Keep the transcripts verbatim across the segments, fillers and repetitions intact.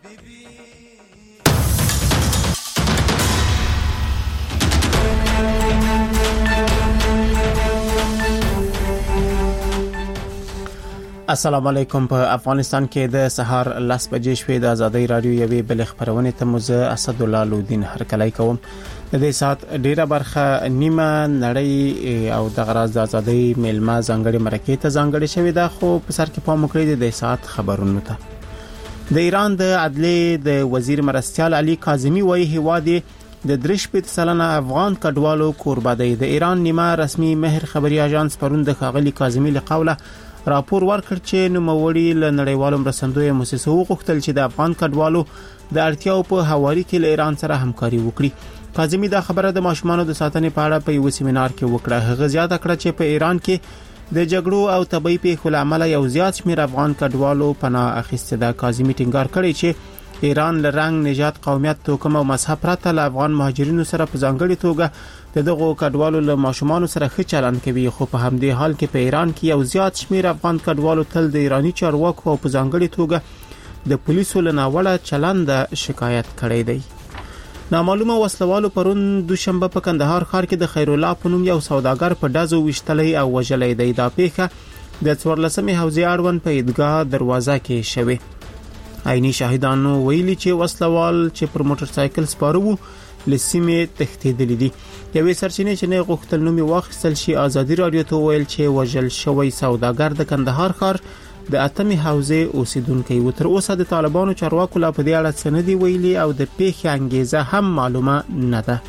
السلام علیکم. په افغانستان کې د سهار لس بجې شوې د ازادي رادیو یوې بل خبرونه ته مزه اسد الله لودین هرکلی کوم. د دې سات ډیره برخه نیمه نړۍ او د غراز د ازادي میلمه ځانګړي مرکې ته ځانګړي شوې ده، خو په سر کې پام وکړئ د سات خبرونو ته. د ایران د عدلیې د وزیر مرستیال علي کاظمی وایي هوادي د درش په سلنه افغان کډوالو کوربه دی. د ایران نیمه رسمي مهر خبري اژانس پرون د خاغلی کاظمی له قوله راپور ورکړ چې نوموړي له نړیوالو مرستندوی مؤسسو غوښتل چې د افغان کډوالو د اړتیاو په حواله کې له ایران سره همکاري وکړي. کاظمی دا خبره د ماشومانو د ساتنې په اړه په یو سیمینار کې وکړه. هغه زیاته کړه چې په ایران کې د جګړو او طبي پیښو له امله یو زیات شمېر افغان کډوالو پناه اخیسته ده. کاظمی ټینګار کړی چې ایران له رنګ، نژاد، قومیت، توکم او مذهب پرته له افغان مهاجرینو سره په ځانګړي توګه د دغو کډوالو له ماشومانو سره ښه چلند کوي، خو په همدې حال کې په ایران کې یو زیات شمېر افغان کډوالو تل د ایرانی چارواکو او په ځانګړي توګه د پولیسو له ناوړه چلند شکایت کړی دی. نامعلومه وسلوالو پرون دوشنبه په کندهار ښار کې د خیر الله په نوم یو سوداګر په ډزو وشتلې او وژلې دی. دا پیښه د څوارلسمې حوزې اړوند په عیدګاه دروازه کې شوه. عیني شاهدانو ویلي چې وسلوال چې پر موټر سایکل سپاره وو لسیمه تختیدل دي. یوې سرچینې چې نه غوښتل نومي واخیستل شي ازادي رادیو ته ویل چې وژل شوی سوداګر د کندهار ښار د اتمې حوزې اوسیدونکو و. تر اوسه د طالبانو چارواکو لا په دې اړه سندي ویلي او د پیښې انګیزه هم معلومه نه ده.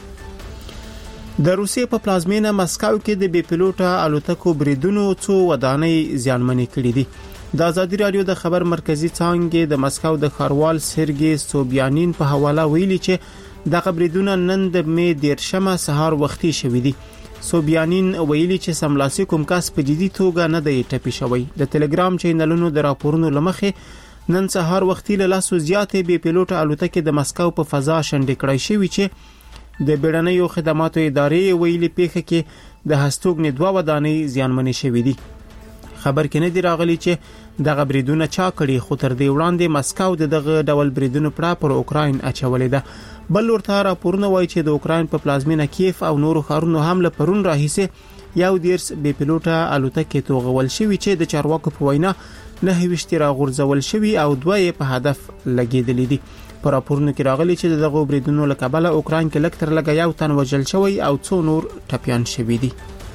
د روسیې په پلازمینه مسکو کې د بي پيلوټه الوتکو بریدونو څو ودانۍ زیانمنې کړې دي. د ازادي رادیو د خبر مرکزی څانګې د مسکو د خاروال سرګي سوبیانین په حواله ویلي چې د خبرېدونه نن د می دیرشمه سهار وختي شوې دي. سوبیانین ویلي چې سملاسي کوم کس په جدي توګه نه دی ټپي شوی. د ټلګرام چینلونو د راپورونو لمخې نن سهار وختي له لاسو زیاتې بي پيلوټه الوتکې د مسکو په فضا شنډې کړې شوې چې د بیړنیو خدماتو ادارې ویلي پیښه کې د هستوګنې دوه ودانۍ زیانمنې شوې دي. خبر کې نه دی راغلی چې دغه بریدونه چا کړي، خو تر دې وړاندې مسکو د دغه ډول بریدونو پر اوکراین اچولې ده. بل ورته راپورونه وایي چې د اوکراین په پلازمینه کیف او نورو ښارونو هم له پرون راهیسې یو دیرس بي پيلوټه الوتکې توغول شوي چې د چارواکو په وینا نه ویشتي راغورځول شوي او دوه یې په هدف لګېدلې دي. په راپورونو کې راغلي چې دغه بریدونو له کبله اوکراین کې لږ تر لږه یو تن وژل شوی او څو نور ټپیان شوي دي.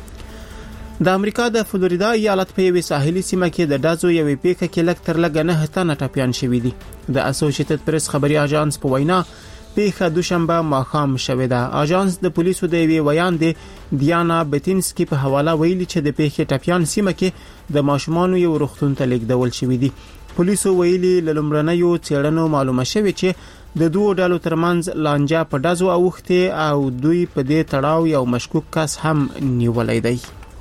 د امریکا د فلوریدا ایالت په یوه ساحلي سیمه کې د ډازو یوې پیښه کې لږ تر لږه نه تنه ټپیان شوي دي. د اسوسییټډ پریس خبري اژانس په وینا پیښه دوشنبه ماښام شوې ده. اژانس د پولیسو د یوې ویاندې دیانا بتینسکی په حواله ویلي چې د پیښې ټپیان سیمه کې د ماشومانو یو روغتون ته لیږدول شوي دي. پولیسو ویلي له لومړنیو څېړنو معلومه شوې چې د دوه ډلو ترمنځ لانجه په ډزو اوښته او دوی په دې تړاو یو مشکوک کس هم نیولای دی.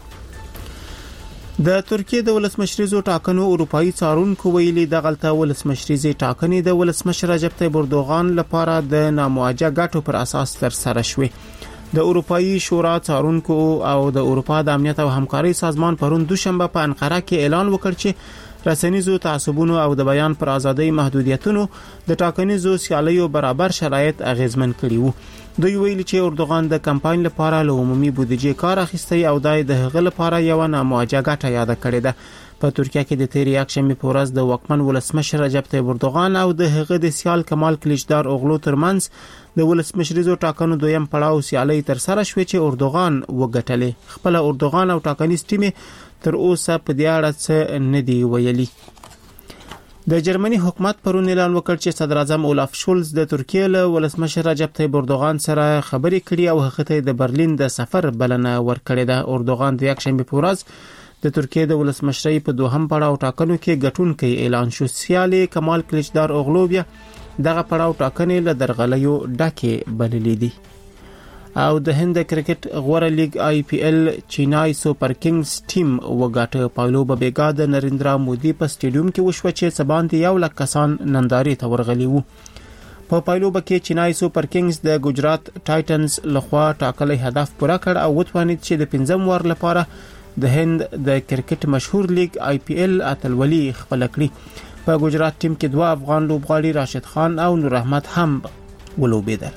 د ترکیه د ولسمشریزو ټاکنو اروپאי څارونکو ویلي د غلطه ولسمشریزي ټاکنې د ولسمشر رجب طیب اردوغان لپاره د نامواجه ګټو پر اساس تر سره شوې. د اروپאי شورا څارونکو او د اروپا د امنیت او همکاري سازمان پرون دوشنبه په انقره کې اعلان وکړ چې رسنیزو تعصبونو او د بیان پر ازادۍ محدودیتونو د ټاکنیزو سیالیو برابر شرایط اغیزمن کړي وو. دوی ویلي چې اردوغان د کمپاین لپاره له عمومي بودیجې کار اخیستی او دای د هغه لپاره یو نامواجه ګټه یاد کړې ده. په ترکیه کې د تیر یکشنبه په ورځ د واکمن ولسمشر رجب طیب اردوغان او د هغه د سیال کمال کلیچدار اوغلو ترمنځ د ولسمشریزو ټاکنو دویم پړاو سیالي تر سره شوې چې اردوغان وګټلې. خپل اردوغان او ټاکنیز ټیم تر اوسه په دې اړه څه نه دی ویلي. د جرمني حکومت پرون اعلان وکړ چې صدر اعظم اولاف شولز د ترکیه له ولسمشر رجب طیب اردوغان سره خبرې کړې او هغه ته د برلین د سفر بلنه ورکړې ده. اردوغان د یکشنبه په ورځ د ترکیه د ولسمشرۍ په دوهم پړاو ټاکنو کې ګټونکی اعلان شو. سیالي کمال کلیچدار اوغلو بیا دغه پړاو ټاکنې له درغلیو ډکه بللې دي. او د هند کرکټ غوړه لیگ آی پی ایل چینای سوپر کینګز ټیم وګاټه. پایلو ببیګا د نریندرا مودي په سټیډیوم کې وشو چې سباندې یو لک کسان ننداري ته ورغلي وو. په پایلو بکې چینای سوپر کینګز د ګجرات ټایټنز لخوا ټاکلي هدف پوره کړ او وتوانید چې د پنځم وار لپاره د هند د کرکټ مشهور لیگ آی پی ایل اتلولي خپل کړی. په ګجرات ټیم کې دوه افغان لوبغاړي راشد خان او نور احمد هم ولوبېدل.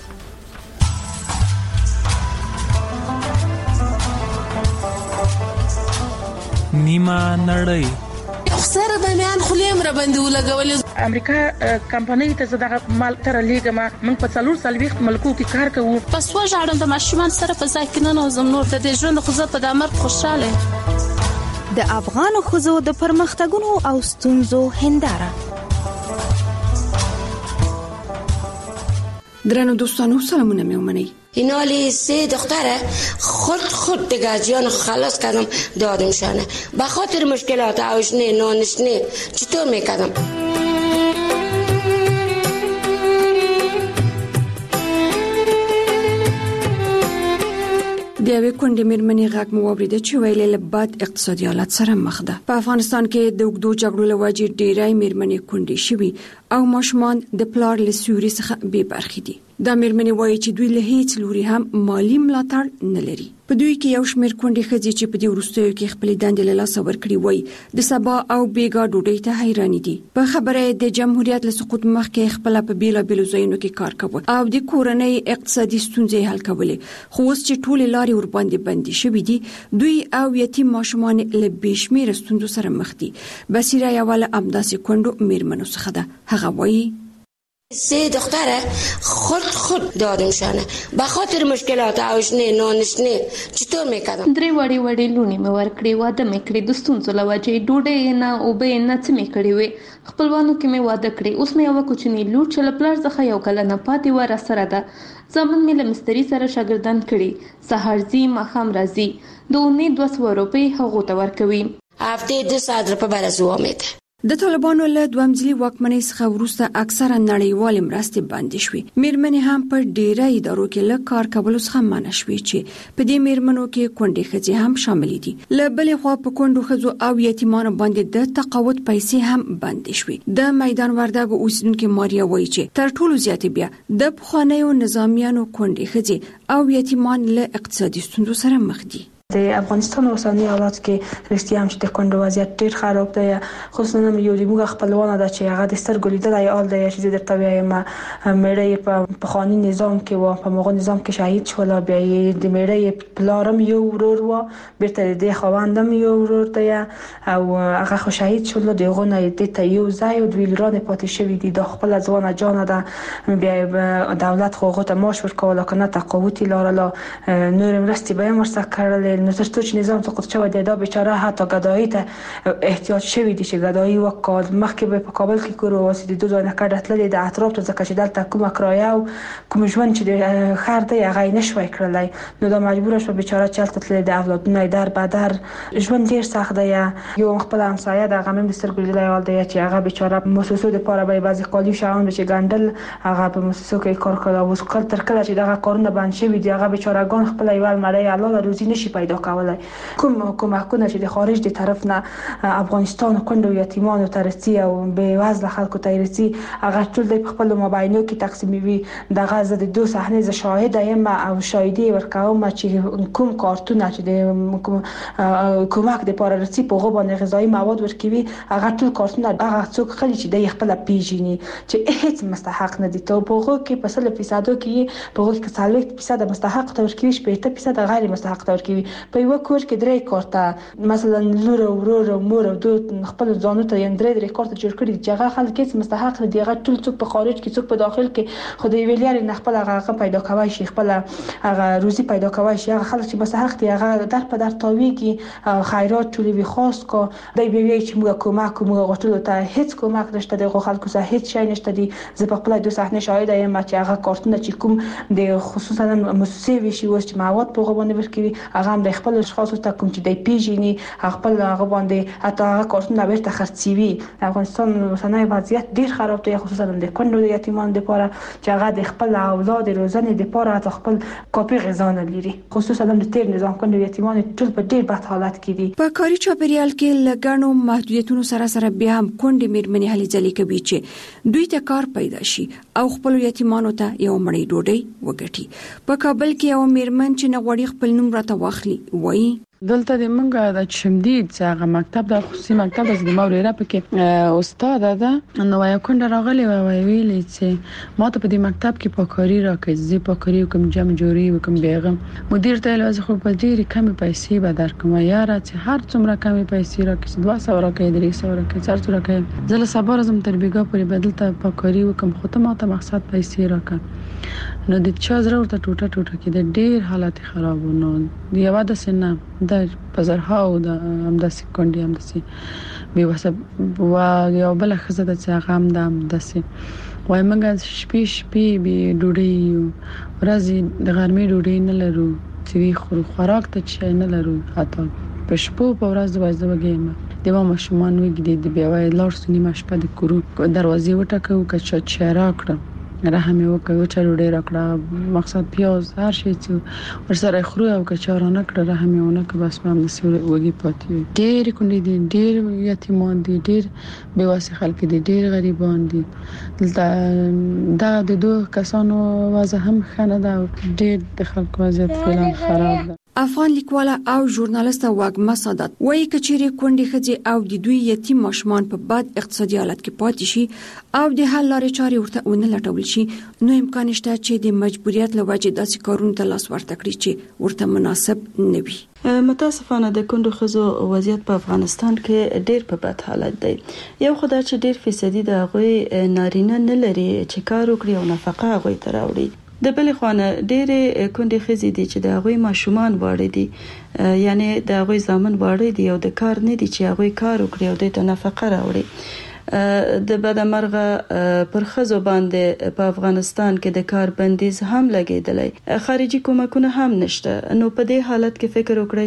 نیمه نړۍ سره د میان خلیم را باندې ولګولې. امریکا کمپنۍ ته زداغه مال تر لیګما موږ په څلور سالويخت ملکو کې کار کوو. پس وژاړم د ماشومان سره په ځای کې نه نوزم نور د دې ژوند خو زه په د مرګ خوشاله. د افغان خزو د پرمختګونو او ستونزو هنداره. درنو دوستانو سلامونه میومنی. اینالی سه دختره خود خود دیگه جان خلاص کردم دادمشانه به خاطر مشکلات آشنه نانشنه چطور میکردم. د یوې کونډې مېرمنې غږ مو واورېده چې ویلې له بد اقتصادي حالت سره مخ ده. په افغانستان کې د اوږدو جګړو له وجې ډېری مېرمنې کونډې شوي او ماشومان د پلار له سیوري څخه بې برخې دي. دا مېرمنې وایي چې دوی له هیڅ لوري هم مالی ملاتړ نه لري. په دوی کې یو شمېر کونډې ښځې چې په دې وروستیو کې خپلې دندې له لاسه ورکړې وایي د سبا او بېګا ډوډۍ ته حیرانې دي. په خبره یې د جمهوریت له سقوط مخکې خپله په بېلابېلو ځایونو کې کار کوه او د کورنۍ اقتصادي ستونزې حل کولې، خو اوس چې ټولې لارې ورباندې بندې شوې دي دوی او یتیم ماشومان له بې شمېره ستونزو سره مخ دي. بصیره یوه له همداسې کونډو مېرمنو څخه ده. هغه وایي سه دختره خود خود دادمشانه به خاطر مشکلات آشنه نانشنه چطور میکردم. درې وړي وړي لونی مې ورکړې، واده مې کړې، د ستونزو له وجې ډوډۍ نه اوبه نه څه مې کړې وې، خپلوانو کې مې واده کړې. اوس مې یوه کوچنۍ لور چې له پلار څخه یو کلنه پاتې وه راسره ده. زامن مې له مستري سره شاګردان کړي، سهار ځي ماښام راځي، د اونۍ دوه سوه روپۍ هغو ته ورکوي. هفته دو ساعت روپۍ به رسوا میده. د طالبانو له دوامځلي واکمنۍ څخه وروسته اکثره نړیوالې مرستې بندې شوې. مېرمنې هم په ډېری ادارو کې له کار کولو څخه منع شوې چې په دې مېرمنو کې کونډې ښځې هم شاملې دي. له بلې خوا په کونډو ښځو او یتیمانو باندې د تقاعد پیسې هم بندې شوې. د میدان وردګو اوسیدونکې ماریا وایي چې تر ټولو زیاتې بیا د پخوانیو نظامیانو کونډې ښځې او یتیمان له اقتصادي ستونزو سره مخ دي. د افغانستان اوسنی حالات کې رښتیا هم چې د کونډو وضعیت ډیر خراب دی، خصوصا یو د موږ خپلوانه ده چې هغه د سترګو لیدلای آل دی چې درته وایم مېړه په پخوانی نظام کې و، په موږ نظام کې شهید شول، بیا د مېړه پلارم یو ورور و، بیرته د خوندم یو ورور دی او هغه خو شهید شول، دغه نه د ته یو ځای او د ویلران پاتې شوی دي. د خپل ځوانه جان ده، بیا دولت خو غوته ماش ورکول کنه تقاوتی لارلا نور مرستي به مرسته کړل. نو ترڅو چې نظام سقوط شوی دی دا بیچاره حتی گدایی ته احتیاج شوی دی چې گدایی وکړ. مخکې به په کابل کې کور واسي د دوه ځای نه کډه تللې د اطراف ته ځکه چې دلته کومه کرایه او کوم ژوند چې د خیر دی هغه نشوي کړلای، نو دا مجبور شو بیچاره چلته تللې د اولادونه در بدر ژوند ډیر سخت دی. یو خپل همسایه د غمم د سترګو لیدلای دی چې هغه بیچاره موسسو د پاره به بعضی قالی شاون چې ګندل هغه په موسسو کې کار کړو او کله تر کله چې دغه کارونه باندې شوی دی هغه بیچاره ګان خپل ایوال مړی الله روزي نشي پیدا کولای. کوم کومکونه چې د خارج د طرف نه افغانستان کونډو یتیمانو ترسي او به وزله خلکو ترسي هغه ټول د خپل موبایلونو کې تقسیموي. دغه زه د دوه صحنه ز شاهد یم او شاهدي ورکوم چې کوم کارتونه چې د کومک د پاره رسي په غو باندې غذایی مواد ورکوي هغه ټول کارتونه هغه څوک خلی چې د خپل پیژني چې هیڅ مستحق نه دي. ته په غو کې په سل فیصد کې په غو کې څلوېښت فیصد مستحق تور کوي، شپږ فیصد غیر مستحق تور کوي. په یو کور کې درې کارته مثلا لور او ورور او مور او دوه خپل ځانو ته یې درې درې کارته جوړ کړي چې هغه خلک هیڅ مستحق نه دي. هغه ټول څوک په خارج کې څوک په داخل کې خو د ویلیر نه خپل هغه پیدا کوي شي، خپل هغه روزي پیدا کوي شي. هغه خلک چې مستحق دي هغه در په در تاویږي خیرات ټولې وی خاص کو دای به وی چې موږ کومک موږ غوښتل ته هیڅ کومک نشته د خلکو سره هیڅ شي نشته دي. زه په خپل دوه صحنه شاهد یم چې هغه کارتونه چې کوم د خصوصا مؤسسې وی شي وس چې مواد په غوونه ورکوي هغه هم د خپل اشخاص ته کوم چې د پیژني خپل هغه باندې حتی هغه کارتونه بیرته خرڅوي. افغانستان اوسنی وضعیت ډیر خراب دی، خصوصا د کونډو د یتیمانو لپاره چې هغه د خپل اولاد روزنې لپاره حتی خپل کاپي غذا نه لري، خصوصا د تیر نظام کونډو یتیمان ټول په ډیر بد حالت کې دي. په کاري چاپیریال کې لګڼو محدودیتونو سره سره بیا هم کونډې مېرمنې هلې ځلې کوي چې دوی ته کار پیدا شي او خپل یتیمانو ته یو مړۍ ډوډۍ وګټي. په کابل کې یو مېرمن چې نه غوړي خپل نوم راته واخلي علي وایي دلته د منګه د شمدید څنګه مکتب د خصوصي مکتب د موريره پکې استاد ده نو یو کونډه راغلی و ویلي چې ما ته په دې مکتب کې پاکاري راکړي زی پاکاري کوم جمع جوړي وکم بیغم مدیر ته لازم خو په ډېری کمې پیسې به درکوم یاره چې هر څومره کمې پیسې راکړي دوه سوه راکړي درې سوه راکړي څلور سوه راکړي زله صبر زم تر بیګا پورې بدل ته پاکاري وکم خو ته ما ته مقصد پیسې راکړه نو د چا زره ورته ټوټه ټوټه کې د ډېر حالت خراب و نو دی یو د سنه د پزرها او د همداسې کونډي همداسې به وسه وا یو بل خزه د څنګه هم د همداسې وای موږ شپې شپې به ډوډۍ ورځي د غرمې ډوډۍ نه لرو چې خو خوراک ته چې نه لرو حتی په شپو په ورځ د وځه وګیم د ما مشمان وګړي د بیا وای لار سنی مشپه د کورو دروازې وټکو کچا چیرې راکړه رحم یو کوي چې ډېر راکړه مقصد پیاز هر شي چې ورسره خورو او کچارانه کړه رحم یو نه که بس مې مسول وږي پاتې ډېر کونډې دي ډېر یتیمان دي ډېر بیواسي خلک دي ډېر غریبان دي دلته دا د دوه کسانو وضع هم خنه ده ډېر د خلکو وضعیت فعلا خراب ده افغان لیکواله او ژورنالیسټه واګما سادات وایي کچېری کونډې خځې او د دوی یتیم ماشومان په بد اقتصادي حالت کې پاتې شي او د حل لارې چارې ورته ونه لټول شي نو امکان شته چې د مجبوریت له وجې داسې کارونه ته لاس ورته کړي چې ورته مناسب نه وي متاسفانه د کونډو ښځو وضعیت په افغانستان کې ډېر په بد حالت دی یو خدای چې ډېر فیصدي د هغوی نارینه نه لري چې کار وکړي او نفقه هغوی ته راوړي د بلې خوانه ډېرې کونډې ښځې دي چې د هغوی ماشومان واړه دي یعنی د هغوی زامن واړه دي او د کار نه دي چې هغوی کار وکړي او د ته نفقه راوړي د بدمرغه پر خزو باندې په افغانستان کې د کار بندیز هم لګیدلی خارجي کومکونه هم نشته نو په دې حالت کې فکر وکړئ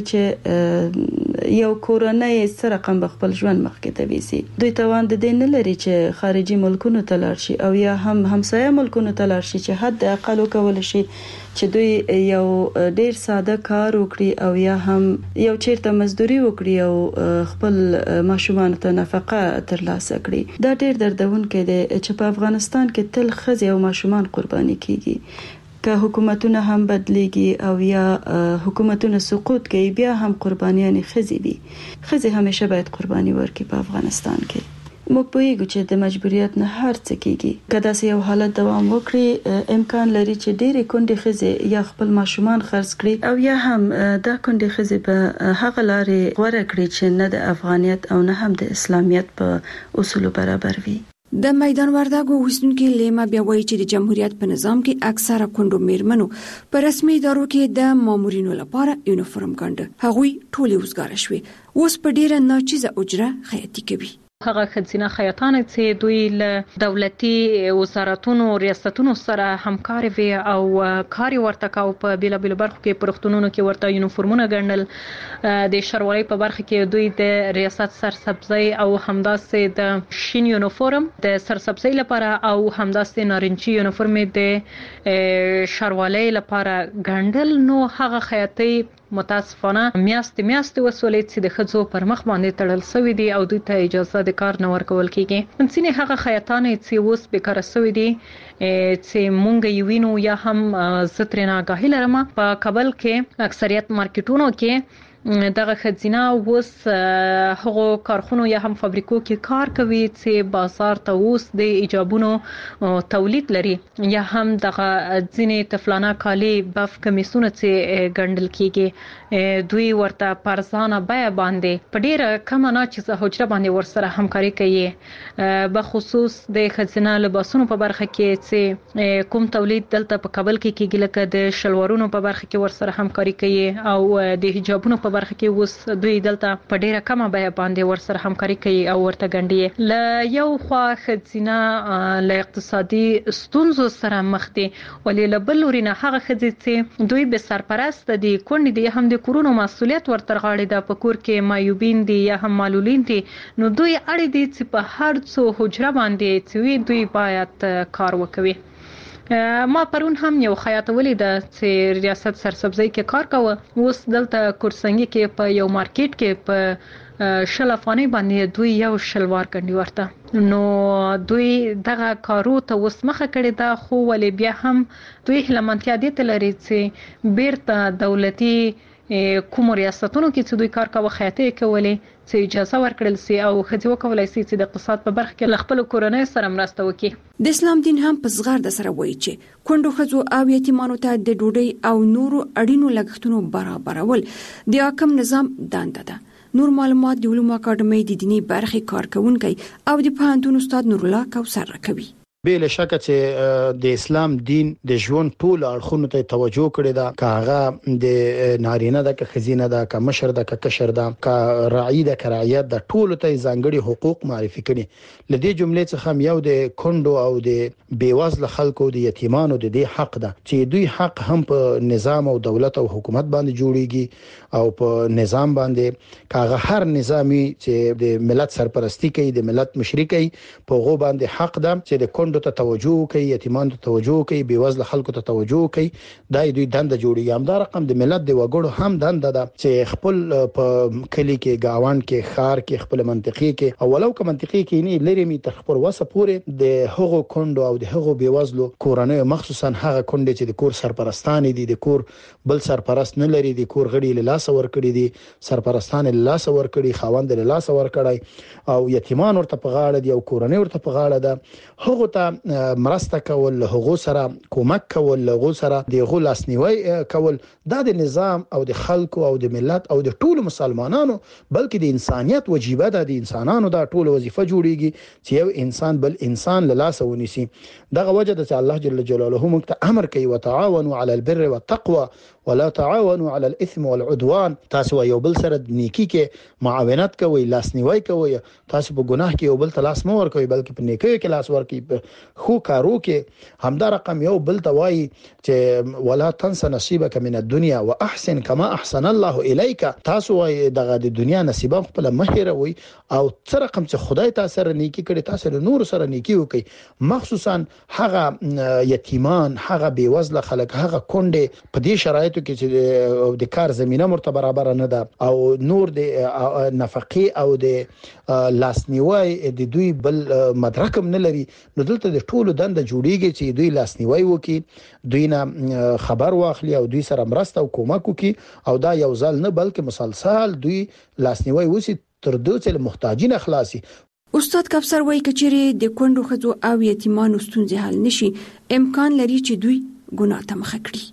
چې یو کورنۍ سره رقم خپل ژوند مخکې ته ویسي دوی توان د دې نه لري چې خارجي ملکونو ته لاړ شي او یا هم همسایه ملکونو ته لاړ شي چې حد اقل وکول شي چې دوی یو ډیر ساده کار وکړي او یا هم یو چیرته مزدوري وکړي او خپل ماشومان ته نفقه ترلاسه کړي دا ډیر دردونکې دی چې په افغانستان کې تل ښځې او ماشومان قرباني کیږي که حکومتونه هم بدليږي او یا حکومتونه سقوط کوي بیا هم قربانيان ښځې دي ښځې همیشه باید قرباني ورکړي په افغانستان کې موږ پوهیږو چې د مجبوریت نه هر څه کیږي که داسې یو حالت دوام وکړي امکان لري چې ډېرې کونډې ښځې یا خپل ماشومان خرڅ کړي او یا هم دا کونډې ښځې په هغه لارې غوره کړي چې نه د افغانیت او نه هم د اسلامیت په اصولو برابر وي د میدان وردګو اوسیدونکو لیما بیا وایي چې د جمهوریت په نظام کې اکثره کونډو میرمنو په رسمي ادارو کې د مامورینو لپاره یونیفورم ګنډه هغوی ټولې وزګار شوي اوس په ډیره ناچیزه اجره خیاطي کوي هغه خزینه خیاطان چې دوی له دولتي وزارتونو ریاستونو سره همکاري وي او کاري ورته کاو په بیل بیل برخو کې پرختونونو کې ورته یونیفورمونه ګڼل د شروالي په برخه کې دوی د ریاست سرسبزي او همداسې د شین یونیفورم د سرسبزي لپاره او همداسې نارنجي یونیفورم د شروالي لپاره ګڼل نو هغه خیاطي متاسفانه میاشت میاشت وسولې چې د خځو پر مخ باندې تړل شوی دي او دوی ته اجازه د کار نه ورکول کیږي ځینې هغه خیاطان چې اوس بیکاره شوی دي چې مونږ یې وینو یا هم زترنا غاهی لرم په کابل کې اکثریت مارکیټونو کې دغه خزینه اوس هغه کارخونو یا هم فابریکو کې کار کوي چې بازار ته اوس د ایجابونو تولید لري یا هم دغه ځینې تفلانه کالی بف کمیسونه چې ګڼل کیږي دوی ورته پرځانه بیا باندې په ډیره کم نه چې حجره باندې ورسره همکاري کوي به خصوص د خزینه لباسونو په برخه کې چې کوم تولید دلته په کابل کې کیږي لکه د شلوارونو په برخه کې ورسره همکاري کوي او د حجابونو په برخه کې اوس دوی دلته په ډیره کمه بیا باندې ورسره همکاري کوي او ورته ګڼي ل یو خوا خزینه ل اقتصادي ستونزو سره مخ دي ولې له بل لوري نه هغه خځې چې دوی به سرپرست دي کونډې دي هم د کورونو مسؤلیت ورته غاړي د پکور کې مایوبین دي یا هم معلولین دي نو دوی اړ دي چې په هر څو حجره باندې چې دوی باید کار وکوي ما پرون هم یو خیاط ولید چې ریاست سرسبزي کې کار کوي اوس دلته کورسنګي کې په یو مارکیټ کې په شل افغاني باندې دوی یو شلوار کندي ورته نو دوی دغه کارو ته اوس مخه کړی دا خو ولې بیا هم دوی هلمنتیا دي تلري چې بیرته دولتي کوم ریاستونو کې چې دوی کار کاوه خیاطۍ کولې چې اجازه ورکړل سي او ښځې وکولای سي چې د اقتصاد په برخه کې خپل کورنۍ سره مرسته وکړي. د اسلام دین هم په زغرد سره وایي چې کونډو ښځو او یتیمانو ته د ډوډۍ او نورو اړینو لګښتونو برابرول د حاکم نظام دنده ده. نور معلومات د علومو اکاډمۍ د دینی برخې کارکونکي او د پوهنتون استاد نور الله کوثر راکوي. بل شکه چې د اسلام دین د ژوند ټول اړخونو ته توجه کړی دا، کاغه د نارینه د خزینه د ک مشر د ک کشر د ک رعی د کرایت د ټول ته ځانګړي حقوق معرفي کړي. لدې جملې څخه هم یو د کندو او د بیوزل خلکو د یتیمانو د دې حق ده چې دوی حق هم په نظام او دولت او حکومت باندې جوړیږي او په نظام باندې کاغه هر نظامی چې د ملت سرپرستی کوي د ملت مشري کوي په غو باندې حق ده چې د کندو ته توجه کوي، یتیمانو ته توجه کوي، بیوزل خلکو ته توجه کوي. دا دوی دنده جوړیږي. هم دا رقم د ملت د وګړو هم دنده ده چې خپل په کلی کې گاوان کې خار کې خپل منطقي کې او ولو که منطقي کې نه لري می تر خپل وسه پورې د هغو کندو او د هغو بیوزلو کورنۍ مخصوصا هغه کندې چې د کور سرپرستان دي، د کور بل سرپرست نه لري، د کور غړي له لاس ور کړی دي، سرپرستان له لاس ور کړی، خاوند له لاس ور کړی او یتیمان ورته په غاړه دي او کورنۍ ورته په غاړه ده. هغه ته مرسته کول، هغه سره کومک کول، هغه سره د غو لاسنیوي کول دا د نظام او د خلکو او د ملت او د ټولو مسلمانانو بلکې د انسانيت وجیبه ده. د انسانانو دا ټول وظیفه جوړیږي چې یو انسان بل انسان له لاس ونیسي. دغه وجه ده چې الله جل جلاله موږ ته امر کوي وتعاونوا على البر والتقوى ولا تعاونوا على الاثم والعدوان. تاسو یو بل سره نیکی کې معاونت کوئ، لاسنیوي کوئ. تاسو په ګناه کې یو بل ته لاس مو ورکوي بلکې په نیکی کې لاس ورکوي. خو کارو کې همدا رقم یو بل ته وایي چې ولا تنسى نصيبك من الدنيا واحسن كما احسن الله اليك. تاسو وایي دغه د دنیا نصیب خپل مهیروي او څه رقم چې خدای تاسو سره نیکی کړي تاسو له نور سره نیکی وکي. مخصوصا هغه یتیمان، هغه بیوزله خلک، هغه کونډه په دې شرایطو کې چې د کار زمينه مرتبه برابر نه ده او نور د نفقې او د لاسنیوي د دوی بل مدرکم نه لري، نو دلته د ټولو دنده جوړیږي چې دوی لاسنیوي وکي، دوی نه خبر واخلي او دوی سره مرسته او کومک وکي او دا یو ځل نه بلکې مسلسل دوی لاسنیوي وسی تر دوی چې محتاجین خلاصي. استاد کوثر وایي کچېره د کندو ښځو او یتیمانو ستونزې حل نشي، امکان لري چې دوی ګناه ته مخ کړي.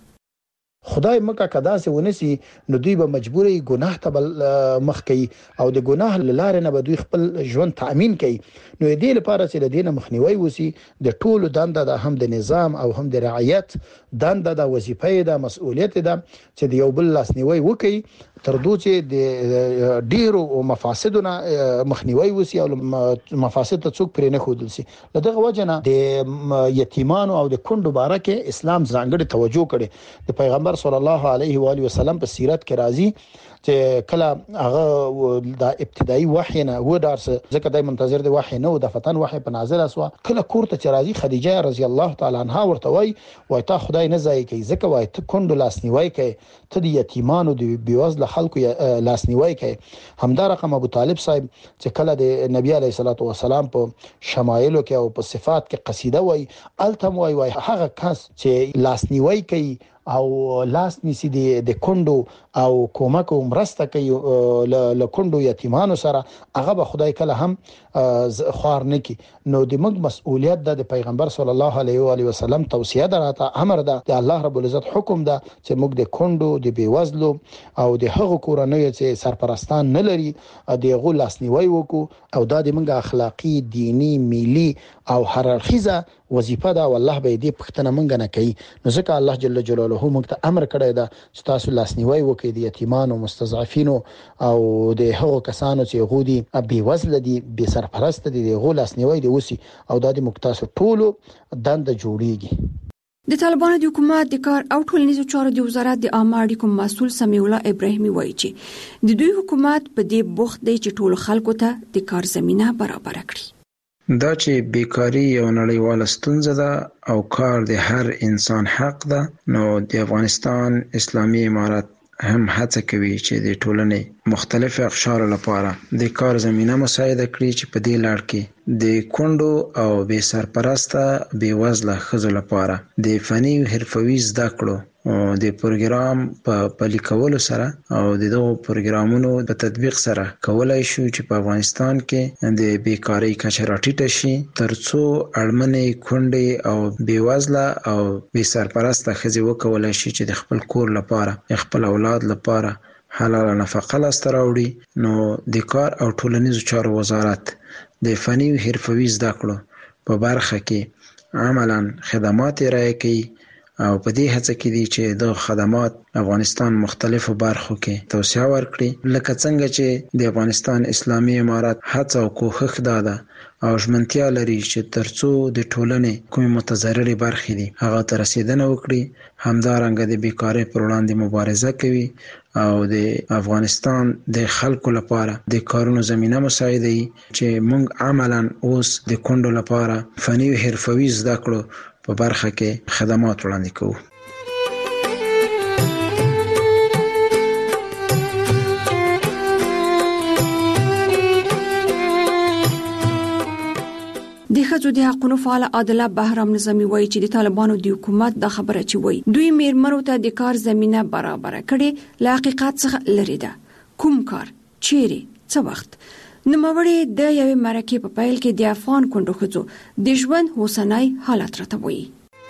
خدای مکه کدا سه ونسی نو دوی به مجبوري ګناه ته مخ کوي او د ګناه لاره نه به دوی خپل ژوند تامین کوي. نو دې لپاره چې د دینه مخنیوي وسی د ټولو دنده د هم د نظام او هم د رعایت دنده د وظیفه د مسؤلیت ده چې د یو بل لاسنیوي وکي تر دوی چې د ډیرو مفاسدونه مخنیوي وسی او مفاسد ته څوک پرې نه خودل سي. لدغه وجنه د یتیمانو او د کندو بارکه اسلام ځانګړي توجه کړي. د پیغمبر صلی الله علیه و آله وسلم په سیرت کې راځي چې کله هغه د ابتدایي وحی نه و درس ځکه دای منتظر دی وحی نه او د فتن وحی په نازل اسوا کله کوړه چې راځي خدیجه رضی الله تعالی عنها ورته وای وای تا خدای نه ځای کوي ځکه وای ته کندو لاسنیوي کوي، ته د یتیمانو د بیوزله خلکو لاسنیوي کوي. همدا رقم ابو طالب صاحب چې کله د نبی علیه الصلاۃ والسلام په شمایلو کې او په صفات کې قصیده وای التم وای وای هغه کس چې لاسنیوي کوي او لاس نیسی د کندو او کومک او مرسته کوي له کندو یتیمانو سره هغه به خدای کله هم خوار نه کی. نو د موږ مسؤلیت د پیغمبر صلی الله علیه و آله وسلم توصیه ده، امر ده، د الله رب العزت حکم ده چې موږ د کندو د بیوزلو او د هغو کورنۍ چې سرپرستان نه لري د غو لاسنیوي وکړو او دا د موږ اخلاقی، دینی، ملي او هررخیزه وظیفه ده. والله به دې پښتنه مونږ نه کوي. نو ځکه الله جل جلاله موږ ته امر کړی ده چې تاسو لاسنیوي وکړئ د یتیمانو، مستضعفینو او د هغو کسانو چې غودي بي وزله دي، بي سرپرست دي، د غو لاسنیوي دي وسی او د دې مکتاسو ټولو دنده جوړیږي. د طالبانو د حکومت د کار او ټولنیزو چارو د وزارت د عامه اړیکو مسؤل سمیع الله ابراهیمي وایي چې د دوی حکومت په دې بوخت دی چې ټول خلکو ته د کار زمينه برابر کړي. دا چې بیکاری یو نړیواله ستونزه ده او کار د هر انسان حق ده، نو د افغانستان اسلامي امارت هم هڅه کوي چې د ټولنې مختلف اقشار لپاره د کار زمينه مساعده کړي چې په دې لړ کې د کندو او بې سرپرسته بې وزله ښځو لپاره د فني او حرفوي زده کړو د پروګرام په پلي کولو سره او د دغو پروګرامونو په تطبیق سره کولای شو چې په افغانستان کې د بیکاری کچه راټیټه شي ترڅو اړمنې کونډې او بیوزله او بې سرپرسته ښځې وکولای شي چې د خپل کور لپاره خپل اولاد لپاره حلاله نفقه لاسته راوړي. نو د کار او ټولنیزو چارو وزارت د فني او حرفوي زده کړو په برخه کې عملاً خدمات ارائه کوي او په دې هڅه کې دي چې د خدمات افغانستان مختلفو برخو کې توسعه ورکړي، لکه څنګه چې د افغانستان اسلامي امارت هڅه او کوښښ داده او ژمنتیا لري چې ترڅو د ټولنې کومې متضررې برخې دي هغه ته رسیدنه وکړي. همدارنګه د بیکارۍ پر وړاندې مبارزه کوي او د افغانستان د خلکو لپاره د کارونو زمینه مساعدوي چې موږ عملاً اوس د کونډو لپاره فني او حرفوي زده کړو په برخه کې خدمات وړاندې کوو. د ښځو د حقوقو فعال عادله بهرام نظامی وایي چې د طالبانو د حکومت دا خبره چې وایي دوی میرمنو ته د کار زمينه برابر کړي له حقیقت څخه لري ده. کوم کار چیرې څه وخت نوموړی د یوې مرکې په پیل کې د افغان کونډو ښځو د ژوند اوسنی حالت راته وایي.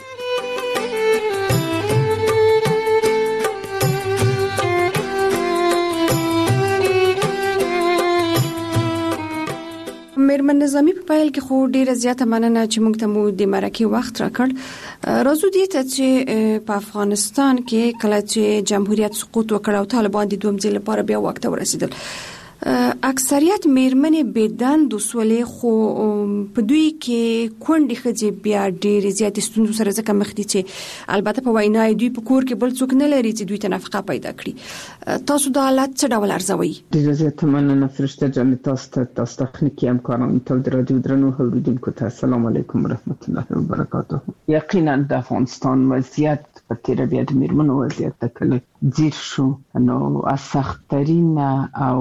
میرمن نظامی په پیل کې خو ډیره زیاته مننه چې موږ ته مو د مرکې وخت راکړ. راځو دې ته چې په افغانستان کې کله چې جمهوریت سقوط وکړ او طالبان د دویم ځل لپاره بیا واک ته ورسېدل، اکثریت میرمنې بدن د سولې خو په دوی کې کونډې ښځې بیا ډېرې زیاتې ستونزو سره ځکه مخ دي چې البته په وینا دوی په کور کې بل څوک نه لري چې دوی ته نفقه پیدا کړي. تاسو دا حالت څه ډول ارزوئ؟ ډېره زیاته مننه فرشته جان، تاسو ته تاسو تخنیکي همکارانو ته د رادیو درنو اوریدونکو ته السلام علیکم ورحمت الله وبرکاته. یقینا د افغانستان وضعیت په تیر بیا د میرمنو وضعیت ته کله ځیر شو نو از سخت‌ترین او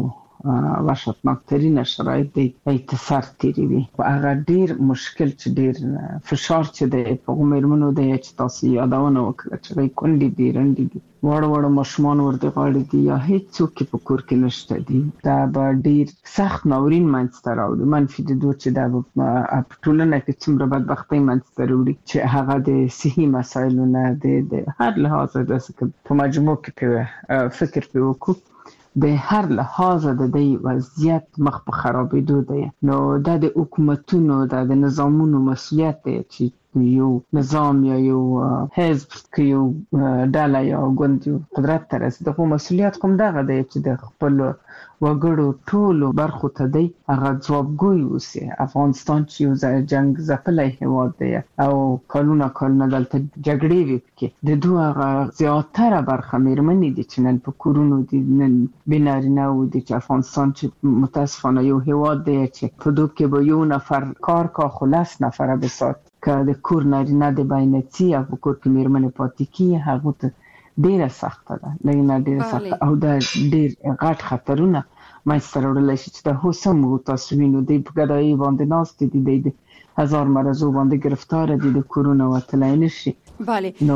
وحشتناکترین شرایط دی اتصال تیری وي. هغه ډیر مشکل چې ډیر فشار چې دی په میرمنو دی چې تاسو یادونه وکړه چې کونډې دي رنډې دي وړ وړ ماشومان ورته غاړي دي یا هیڅ څوک په کور کې نشته دي، دا به ډیر سخت ناورین منځته راوړي. منفي د دوه چې دا په ټولنه کې څومره بدبختۍ منځته راوړي چې هغه د صحي مسایلو نه د هر لحاظ د په مجموع کې فکر په وکړو د هر لحاظ د دې وضعیت مخ په خرابېدو دی. نو دا د حکومتونو د نظامونو مسؤلیت دی چې یو نظام یا یو حزب کې یو ډله یا ګوند قدرت ته رسېږي، خو مسؤلیت کوم دغه دی چې د خپل وګړو ټولو برخو ته دی هغه ځوابګوی اوسي. افغانستان چې یو جنگ ځپلی هېواد دی او کلونه کلونه دلته جګړې وي، پکې د دوی هغه زیاتره برخه میرمنې دي چې نن په کورونو دي، نن بې نارینه و دي چې افغانستان چې متاسفانه یو هېواد دی چې په دوی کې به یو نفر کار کا خو لس نفره بسات که د کور نارینه د باینڅي او په کور کې میرمنې پاتې کیږي هغو ته ډیره سخته ده، لږ ډیره سخته او دا ډیر غټ خطرونه منځته راوړلی شي چې د هوسم و تاسو وینو دی په ګدایي باندې ناست دي، دی د هزار مرضو باندې گرفتار دي، د کورونه وتلی نشي. بله نو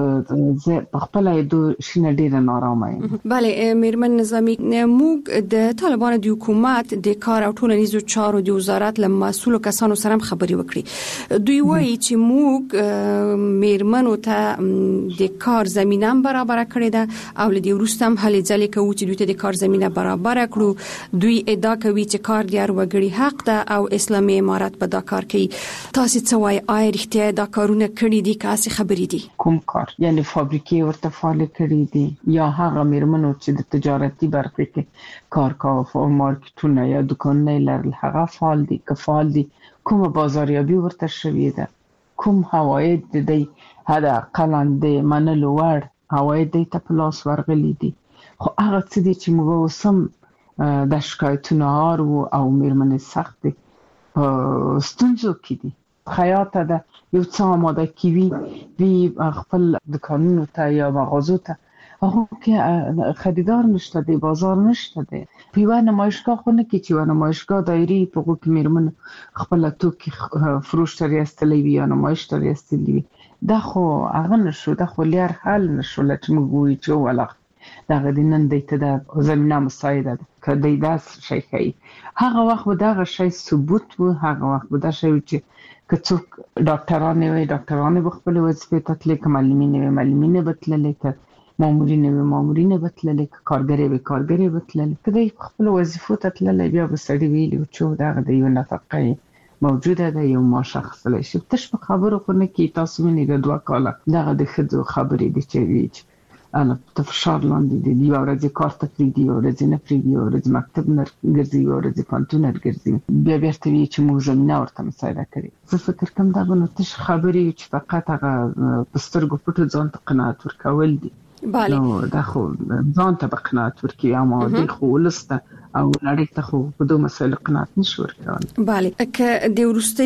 زه په خپل دو شینه ډیره نارامه یم. بله میرمن نظامی، موږ د طالبانو د حکومت د کار او ټولنیزو چارو د وزارت له مسؤلو کسانو سره خبرې وکړي. دوی وایي چې موږ میرمنو ته د کار زمینه برابر کړې ده او له دې وروسته هم هلې ځلې کوو چې دوی ته د کار زمینه برابر کړو. دوی ادعا کوي چې کار د هر وګړي حق ده او اسلامي امارت په دا کار کوي. تاسو څه وایي؟ آیا رښتیا دا کارونه کړي دي که هسې خبرې دي؟ کوم کار؟ یعنی فابریکې ورته فعال کړي دي یا هغه میرمنو چې د تجارتي برخه کې کار کوي او مارکیټونه یا دکانونه لرل هغه فعال دي که فعال دي؟ کومه بازاریابي ورته شوې ده؟ کوم عواید د دې حد اقلا د منلو وړ عواید د ته په لاس ورغلي دي؟ خو هغه څه دي چې موږ اوس هم د شکایتونو هارو او میرمنې سخت دي په ستونزو کې دي. خیاطه ده یو څه آماده کیوي وی خپل دکانونو ته یا مغازو ته هغه کې خریدار نشته دی، بازار نشته دی. په یو نمایشګاه خو نه کې چې یو نمایشګاه دایري په هغه کې میرمن خپل توکي فروش ترې استلې وي یا نمایش ترې استلې وي. دا خو هغه نشو، دا خو لار حل نشو لکه موږ وایو چې ولا دا غدینن د ته د زمينه مساعده کدی دا شي کوي. هغه وخت به دا شي ثبوت و، هغه وخت به دا شي چې کڅوک ډاکټرانه وي ډاکټرانه بخپل وظیفه تطلیق معلمین وي معلمین بتللې ک مامورین وي مامورین بتللې ک کارګری وي کارګری بتللې کدی خپل وظیفه تطلیق بیا به سړی ویلی چې دا د یو نفقه موجوده ده یو ما شخص لای شي تش په خبرو خو نه کی تاسو نه د دوه کاله دغه د خځو خبرې دي چې ویچ انا په فشار لاندې دي یو ورځ کار تکلیف دی یو ورځ نه پری دی یو ورځ مکتب نه ګرځي یو ورځ پانتون نه ګرځي بیا بیرته وی چې موږ زمينه ورته مساعده کړي. زه فکر کوم دا به تش خبرې چې فقط هغه پسترګو پټو ځان ته قناعت ورکول دي. بله نو دا خو ځان ته قناعت ورکي اما د خو ولسته او لړۍ ته خو په دوه مسایل قناعت نشو ورکول. بله که د ورستۍ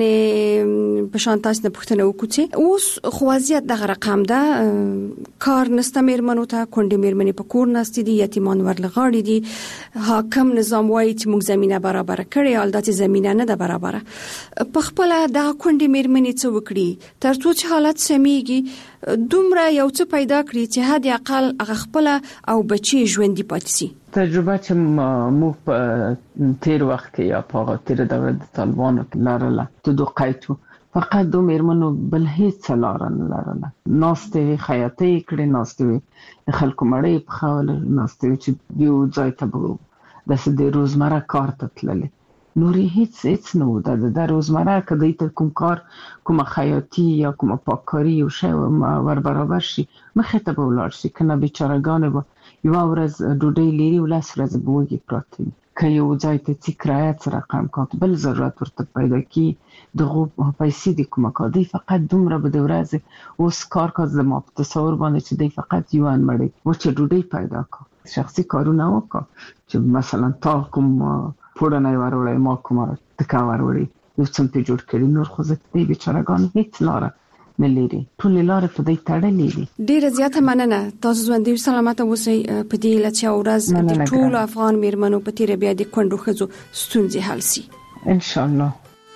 پښتنې په شان تاسو نه پښتنه وکړي اوس خوازیت دغه رقم ده کار نسته میرمنو ته کونډې میرمنې په کور ناستې دي یتیمان ورلغاړي دي حاکم نظام وایي چې موږ زمينه برابر کړې حالت زمينه نه ده برابر په خپل دغه کونډې میرمنې څه وکړي ترڅو چې حالت سميږي دومره یو څه پیدا کړی چې حد اقل هغه خپل او بچي ژوندۍ پاتې شي. تجربه چې مو په تیر وخت کې یا په تیر دوره د طالبانو کې لارله ته دوه قایتو فقط دو میرمنو بل هیڅ لار نه لرله. ناستې خیاطۍ کړې ناستې خلکو مړې په خاله ناستې چې یو ځای ته بو د سده روزمره کار ته تللې نوري هیڅ هیڅ نو د د روزمره کدی ته کوم کار کوم خیاطي یا کوم پاککاری او شی ور برابر شي مخه ته ولار شي کنه بیچارهګان به یو ورځ ډوډۍ لري ولا سره زبوږی پروتین که یو ځای ته چې کرایه سره رقم کاټ بل ضرورت ورته پیدا کی دغه پیسې د کومه کادي فقط دومره به د ورځ اوس کار کاز د ما په تصور باندې چې دی فقط یو ان مړی و چې ډوډۍ پیدا کا شخصي کارونه وکړه چې مثلا تا کوم پوره نه ورولې ما کومه تکا ورولې یو څه په جوړ کړی نور خو زه دې بیچارهګان هیڅ لاره مليري ټول لاره په دې تړلې دي. ډیره زیاته مننه تاسو ژوندۍ سلامت اوسئ په دې لچا ورځ د ټول افغان میرمنو په تیر بیا د کندو خزو ستونزې حل شي ان شاء الله.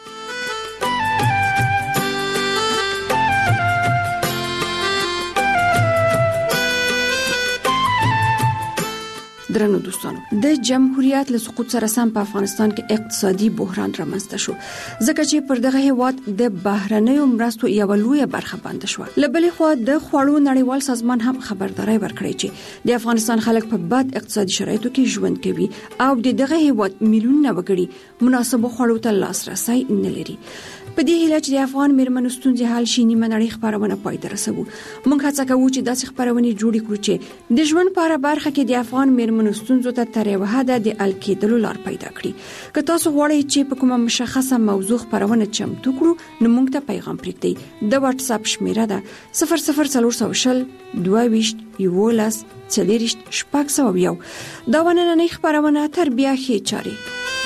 درنو دوستانو د جمهوریت له سقوط سره سم په افغانستان کې اقتصادي بحران رامنځته شو ځکه چې پر دغه هیواد د بهرنیو مرستو یو لوی برخه بند شو. لبلې خو د خوړو نړیوال سازمان هم خبرداري ورکړی چې د افغانستان خلک په بد اقتصادي شرایطو کې ژوند کوي او د دغه هیواد میلیونونه وګړي مناسب خوړو ته لاسرسي نه لري. په دې هیله چې د افغان میرمنو ستونزې حل شي نیمه نړۍ خبرونه پای ته رسوو. موږ هڅه کوو چې داسې خبرونه جوړې کړو چې د ژوند په اړه برخه کې د افغان میرمنو ستونزو ته تر یو حده د حل کېدلو لار پیدا کړي. که تاسو غواړئ چې په کومه مشخصه موضوع خبرونه چمتو کړو نو موږ ته پیغام پرېږدئ. د واتس اپ شمیره ده صفر صفر څلور سوه شل دوه ویشت یولس څلېرویشت شپږ سوه یو. دا نننۍ خبرونه تر بیا ښې چارې.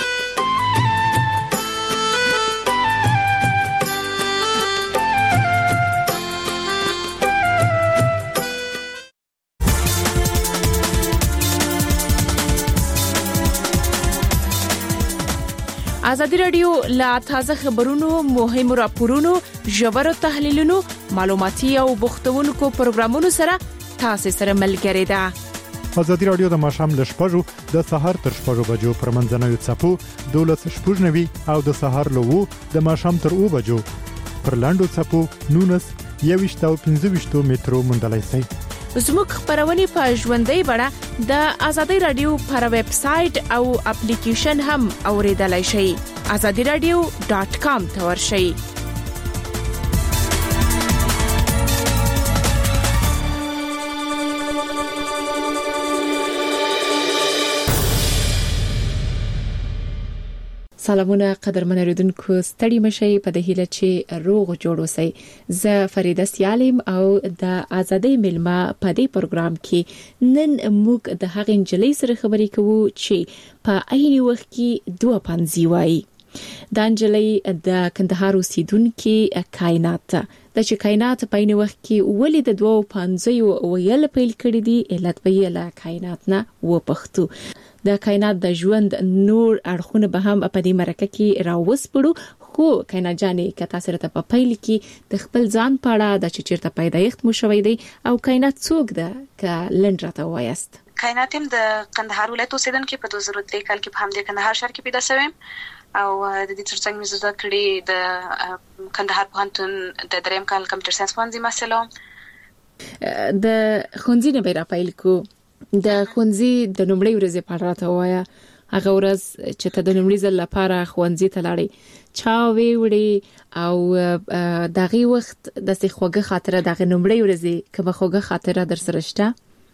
ازادي رادیو لا تازه خبرونو مهمو راپورونو ژورو تحلیلونو معلوماتي او بوختونکو پروګرامونو سره تاسو سره ملګری ده. ازادي رادیو د ماشام له شپږو د سهار تر شپږو بجو پر منځنوي چپو دولس شپږنوي او د سهار له وو د ماشام تر او بجو پر لاندو چپو نونس یويشت او پنځه مترو مندلای سي. زموږ خبرونه په ژوندۍ بڼه د ازادي رادیو پر ویب سټ او اپلیکیشن هم اوریدلای شئ. azadi radio dot com ته ورشئ. سلامونه قدرمن اوریدونکو ستړي مشي په د هیله چې روغ جوړ اوسئ. زه فریده سیالم او د ازادي ملما په دې پروګرام کې نن موږ د هغې انجلۍ سره خبرې کوو چې په عین وخت کې دوه پنځه وایي. د انجلۍ د کندهار اوسیدونکو کائنات د چې کائنات په یو وخت کې ولې د دوه پنځه ویل پیل کړی دی علت به له کائنات نه و پښتو د کائنات د ژوند نور اړخونه به هم په دې مرکه کې راوسپړو خو کائنات جانې کته سره ته په پیل کې د خپل ځان په اړه د چیرته پیدایښت مو شوی دی او کائنات څوک ده ک لنډه وایست. کائنات هم د کندهار ولایت اوسیدونکو په دوه زره درې کال کې په همدې کندهار شهر کې پیدا شوم او د دې ترڅنګ مې زده کړې د کندهار پوهنتون د دریم کال کمپیوټر ساينس پوهنځي محصله. د خونځي نه بیره پیل کو د خونځي د نومړی ورځې په اړه راته وایا هغه ورځ چې ته د نومړي ځل لپاره خونځي ته لاړې چا وی وړي او دغه وخت د څه خوږه خاطره دغه نومړی ورځې کومه خوږه خاطره در سره شته؟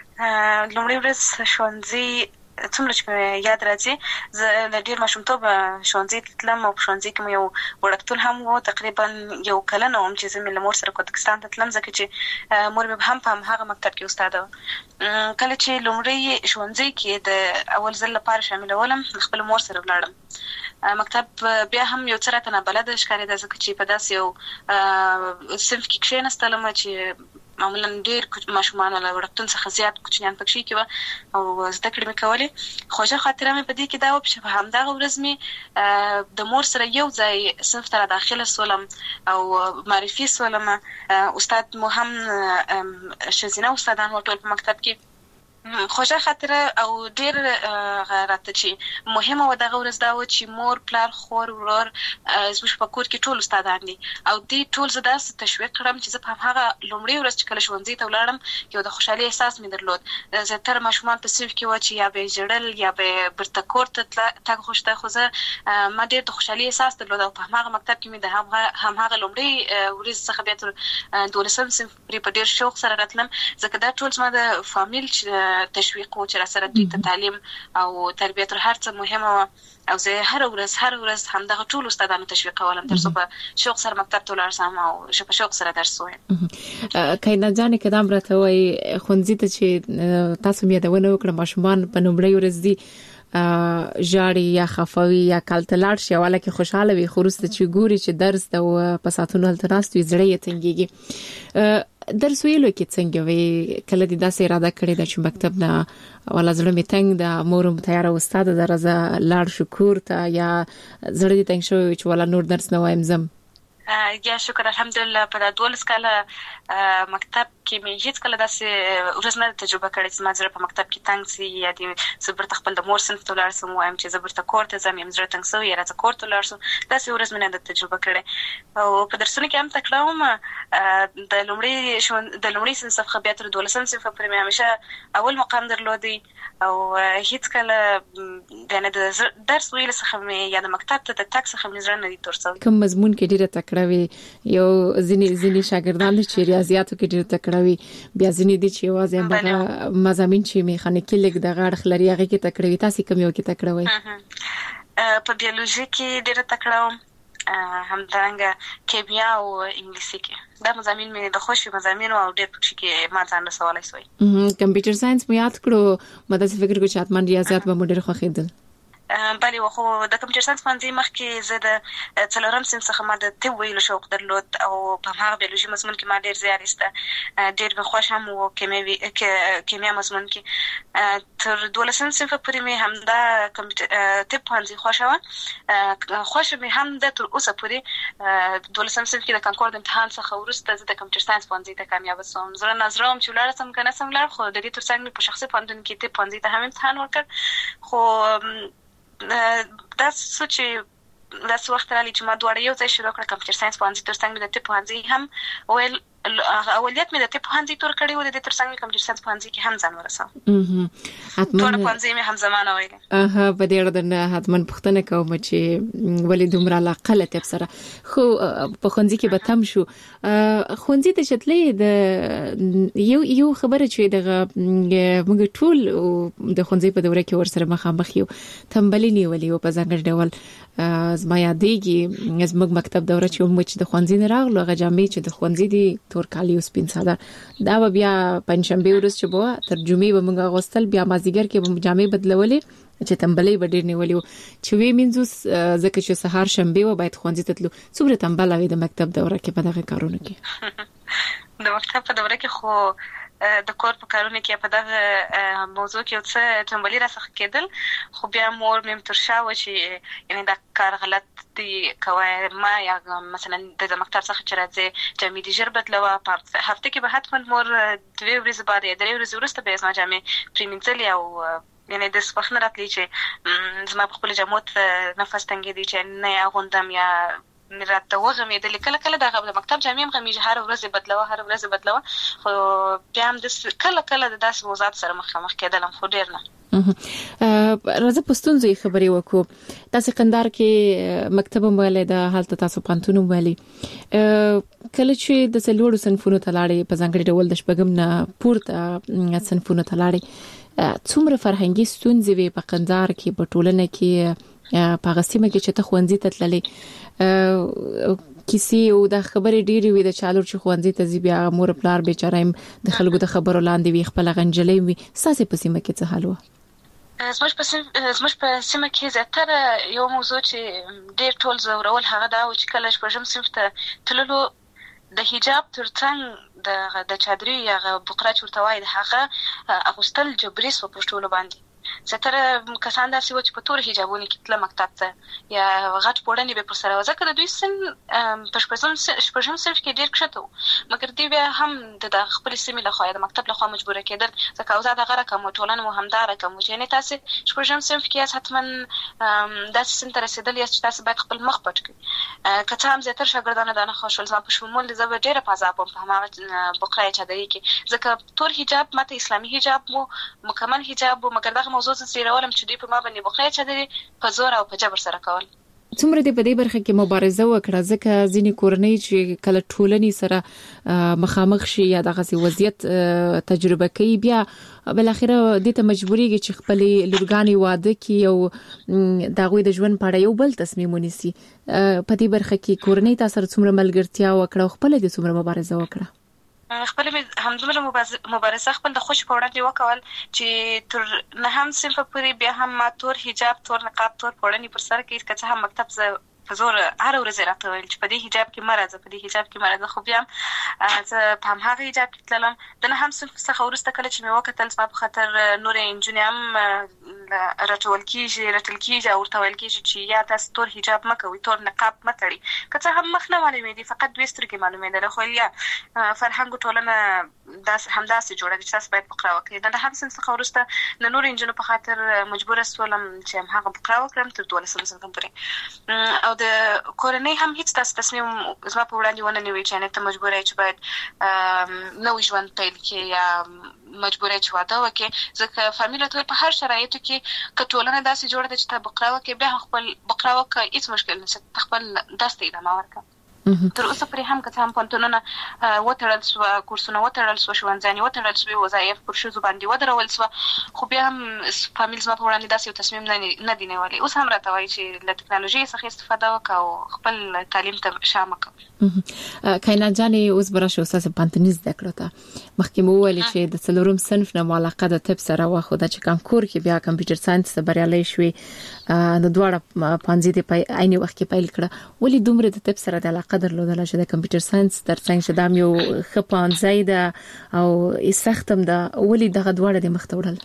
لومړی ورځ ښوونځي څومره چې یاد راځي زه له ډیر ماشومتوب ښوونځي تلم او ښوونځي کې یو وړکتون هم وو تقریبا یو کلن وم چې زه مې مور سره کوتکستان ته تلم ځکه چې مور مې هم په هغه مکتب کې استاد و. کله چې لومړی ښوونځي کې د اول ځل لپاره شاملولم خپل مور سره ولاړم مکتب بیا هم یو څه راته نابلده ښکارېده ځکه چې په داسې یو صنف کې کښېناستلم چې معمولا ډیر ماشومان له وړکتون څخه زیات کوچنیان پکې کې او زده کړې مې کولې خوږه خاطره مې په دې کې دا و چې په همدغه ورځ مې د مور سره یو ځای صنف ته داخله سولم او معرفي سولم. استاد مو هم شزینه استادان و ټول په مکتب کې خوږه خاطره او ډیر راته چې مهمه و دغه ورځ دا و چې مور پلار خور ورور زموږ په کور کې ټول استادان دي او دې ټول زه داسې تشویق کړم چې زه په هغه لومړی ورځ چې کله ښوونځي ته ولاړم یو د خوشحالۍ احساس مې درلود. زیاتره ماشومان په صنف کې و چې یا به ژړل یا به بیرته کور ته تګ غوښته خو زه ما ډیر د خوشحالۍ احساس درلود او په هغه مکتب کې مې د هماغه لومړی ورځ څخه بیا تر دولسم صنف پورې په ډیر شوق سره راتلم ځکه دا ټول زما د فامیل تشویق و چې را سره دوی ته تعلیم او تربیه تر هر څه مهمه و او زه هر ورځ هر ورځ همدغه ټول استادانو تشویق کولم تر څو په شوق سره مکتب ته لاړ شم او په شوق سره درس وایم. کائنات جان کدام راته وای خونځي ته چې تاسو مې دا ونه وکړه ماشومان په نومړی ورځ دي جاړي یا خفوي یا کالتلاړ شي والا کې خوشاله وي خورسته چې ګوري چې درس ته په ساتونو التراست وي زړه یې تنګيږي. درس ویلو کې څنګه وي کله دې داسې اراده کړې ده چې مکتب نه ولا زړه می تنګ د مورم تیار استاد درزه لاړ شکر ته یا زړه دې تنګ شوی چې ولا نور درس نه وایم زم؟ یا شکر الحمدلله په دولس کاله مکتب کې مې هیڅ کله داسې ورځ نه تجربه کړې چې ما زړه په مکتب کې تنګ سي یا دې زه برته خپل د مور صنف ته لاړ سم وایم چې زه برته کور ته ځم یم زړه تنګ سوی یا راځه کور ته لاړ سم داسې ورځ مې نه تجربه کړې او په درسونو کې هم تکړه وم د لومړي شون د لومړي صنف څخه بیا تر دولسم صنف پورې مې همیشه اول مقام درلودي او هیڅ کله د نه د درس ویل څخه مې یا د مکتب ته د تک څخه مې زړه نه دي تورسل. کوم مضمون کې ډیره تکړه وي یو ځینې ځینې شاګردان چې ریاضیاتو کې ډیره تکړه وي بیا ځینې دي چې واځي دغه مضامین چې میخانیکي لیک دغه اړخ لري هغه کې تکړه وي تاسو کوم یو کې تکړه وي؟ په بیولوژي کې ډیره تکړه وم همدارنګه کیمیا او انګلیسي کې دا مضامین مې د خوشي مضامین او ډېر پکې کې ما ځان رسولای سوی. کمپیوټر ساينس مې یاد کړو مده فکر کو چې اتمن ریاضیات به مډر خو خېدل بله خو د کمپیوټر ساينس باندې مخکې زه د څلورم صنف څخه ما د طب ویلو شوق درلود او په هغه بیولوژي مضمون کې ما ډېر زیات ایسته ډېر به خوښ هم وو کیمیا کیمیا مضمون کې تر دولسم صنف پورې مې هم دا کمپیوټر طب باندې خوښ و خوښ مې هم د تر اوسه پورې دولسم صنف کې د کانکورد امتحان څخه وروسته زه د کمپیوټر ساينس باندې ته کامیاب شوم. زه نظرم چې ولاړ سم کنه سم لار خو د دې ترڅنګ په شخصي پوهنتون کې طب باندې ته هم امتحان ورکړ خو دا څه چې دا څه وخت رالی چې ما دواړه یو ځای شروع کړ کمپیوټر ساينس پوهنځي ترڅنګ د طب پوهنځي هم ویل اوليات مې د طب پوهنځي تور کړی و د ترڅنګ کمپیوټر ساينس پوهنځي کې هم ځان ورسم. ټول پوهنځي مې هم زمانه ویل. اها په دې اړه د حتمن پښتنه کوم چې ولې دومره علاقه لته سره خو په خونځي کې به تم شو خونځي ته شتلې د یو یو خبره چې دغه موږ ټول د خونځي په دوره کې ورسره مخامخ یو تنبلینی ولې په ځانګړي ډول زما یادېږي زموږ مکتب دوره چې موږ چې د خونځي نه راغلو هغه جامې چې د خونځي دي تور کالی او سپین څادر دا بیا پنځشنبه ورځ چې بو ترجمه به موږ غوستل بیا مازیګر کې به جامې بدلولې چې تنبلې به ډېر نیولې چې وی منځوس ځکه چې سهار شنبه و باید خوندې تتلو څومره تنبل وي د مکتب دوره کې په دغه کارونو کې د مکتب په دوره کې خو د کور په کارونو کې په دغه موضوع کې څه تنبلي راڅخه کېدل خو بیا مور مې ترشا و چې یعنی دا کار غلط دی کوي ما یا مثلا د مکتب څخه چې راځي جامې دي ژر بدلوه په هفته کې به حتما مور دوه ورځې بعد یا درې ورځې وروسته به زما جامې پریمینځلې او یعنی د سپخنه راتلی چې زما په خپل جامو نفس تنګې دي چې نه غوندم یا راته وغمې د کله کله د مکتب جامې غمې هر ورځ بدلوه هر ورځ بدلوه خو بیا هم د کله کله د داس موضوعات سره مخامخ کېدلم خو ډیر نه راځه پښتونځي خبرې وکړو تاسو قندار کې مکتب مولې د حالت تاسو پانتونو مولې کله چې د سلوړو سنفونو تلاړې په ځانګړي ډول د شپږم نه پورته سنفونو تلاړې څومره فرهنګي ستونزې وي په قندار کې په ټولنه کې په غسیمه کې چې ته خوندې تتللې کیسې او د خبرې ډېری وي د چالو چې خوندې ته زی بیا مور پلار بیچارهیم د خلکو د خبرو لاندې وي خپل غنجلې وي ساسې په سیمه کې څه حل و زموږ په زموږ په سیمه کې زیاتره یو موضوع چې ډېر ټول زورول هغه دا و چې کله شپږم صنف ته تللو د حجاب ترڅنګ د د چادري یا بقره چورتوای د هغه اغوستل جبري سو په ټولو باندې زیاتره کسان داسې و چې په تور حجابونه کې تل مکتب ته یا غټ پوړنې به پر سره ځکه د دوی سن په شپږم شپږم صنف کې ډېر کښته مګر دوی بیا هم د خپل سیمې له خوا د مکتب له خوا مجبور کېدل ځکه اوزاد هغه رقم ټولنه مو همدار رقم چې نه تاسو شپږم صنف کې حتما داسې سن تر رسیدل یا چې تاسو باید خپل مخ پټ کړئ کته هم زیاتره شاګردانو دا نه خوشول ځم په شمول د زبر ډېر په ځاب په هغه بقره چادري کې ځکه تور حجاب ماته اسلامي حجاب مو مکمل حجاب مګر دا موضوع څه سیرولم چې دوی په ما باندې بخای چدري په زور او په جبر سره کول څومره دې په دې برخه کې مبارزه وکړه ځکه ځینې کورنۍ چې کله ټولنې سره مخامخ شي یا دغه وضعیت تجربه کوي بیا بل اخره دې ته مجبورېږي چې خپل لورګانې واده کوي او دغه د ژوند په اړه یو بل تصمیم ونیسي په دې برخه کې کورنۍ تاسو سره څومره ملګرتیا وکړه خپل دې څومره مبارزه وکړه خپل همدومره مبارزه خپل د خوش په وړاندې وکول چې تر نه هم صنف پورې بیا هم ما تور حجاب تور نقاب تور پوړنی پر سر کې کته هم مکتب ز په زور هر ورځ راته ویل چې په دې حجاب کې مرزه په دې حجاب کې مرزه خو بیا زه په هغه حجاب کې تلم د نه هم صنف څخه ورسته کله چې مې وکتل ما په خاطر نور انجنیم راټول کیږي راټول کیږي او ورته ویل کیږي چې یا تاسو تور حجاب مکوئ تور نقاب متړي کته هم مخ نه معلومې دي فقط دوه سترګې معلومې ده خو یا فرهنګ ټولنه داس همداسې جوړه چې تاسو باید بقرا وکړئ د نه هم صنف څخه ورسته د نور انجنونو په خاطر مجبور سولم چې هغه بقرا وکړم تر دولسم صنف پورې او د کورنۍ هم هیڅ تاسو تصمیم زما په وړاندې ونه نیوي چې نه ته مجبور یې چې باید نو ژوند پیل کړي یا مجبور یې چې واده وکړي ځکه فامیل ته په هر شرایطو کې کټولنه داسې جوړه ده چې ته بقرا وکړي به خپل بقرا وکړي هیڅ مشکل نشته خپل داسې ادامه ورکړه تر اوسه پرې هم که هم پونتونونه وتړل سو کورسونه وتړل سو شوانځاني وتړل سو وظایف پر شو باندې ودرول سو خو بیا هم فامیل زما په وړاندې داسې تصمیم نه نه دی نیولې اوس هم راته وایي چې له ټکنالوژي څخه استفاده وکړو خپل تعلیم ته شامل کړو کاینا جانې اوس براشه اوسه پانتنیز دکړه تا مخکې مو ویل چې د څلورم صنف نه علاقه د طب سره واخو د چې کانکور کې بیا کمپیوټر ساينس ته بریالي شوي د دواړه پانځې د عین وخت کې پیل کړه ولې دومره د طب سره د علاقه درلودل چې د کمپیوټر ساينس ترڅنګ چې دام یو خپانځای ده او سختم ده ولې دغه دواړه د مخ ته وړل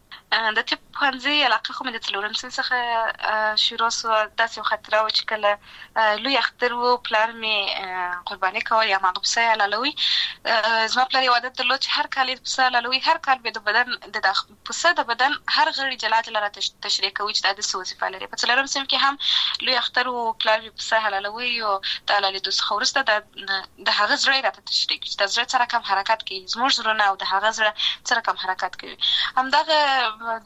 د طب پانځې علاقه خو مې د څلورم صنف څخه شروع سو داسې خطر او چې کله لوی اختر وو پلان می قرباني کول یا مغبسه علالوي زما پلان یو عادت درلود چې هر کال د پسه علالوي هر کال به د بدن د پسه د بدن هر غړي جلا جلا تشریح کوي چې د وظیفه لري په څلورم صنف کې هم لوی اختر وو پلان می پسه علالوي او د علالي د خورسته د هغه زړه راته تشریح چې د زړه سره کم حرکت کوي زموږ زړه او د هغه زړه سره کم حرکت کوي همدغه د بدن غړي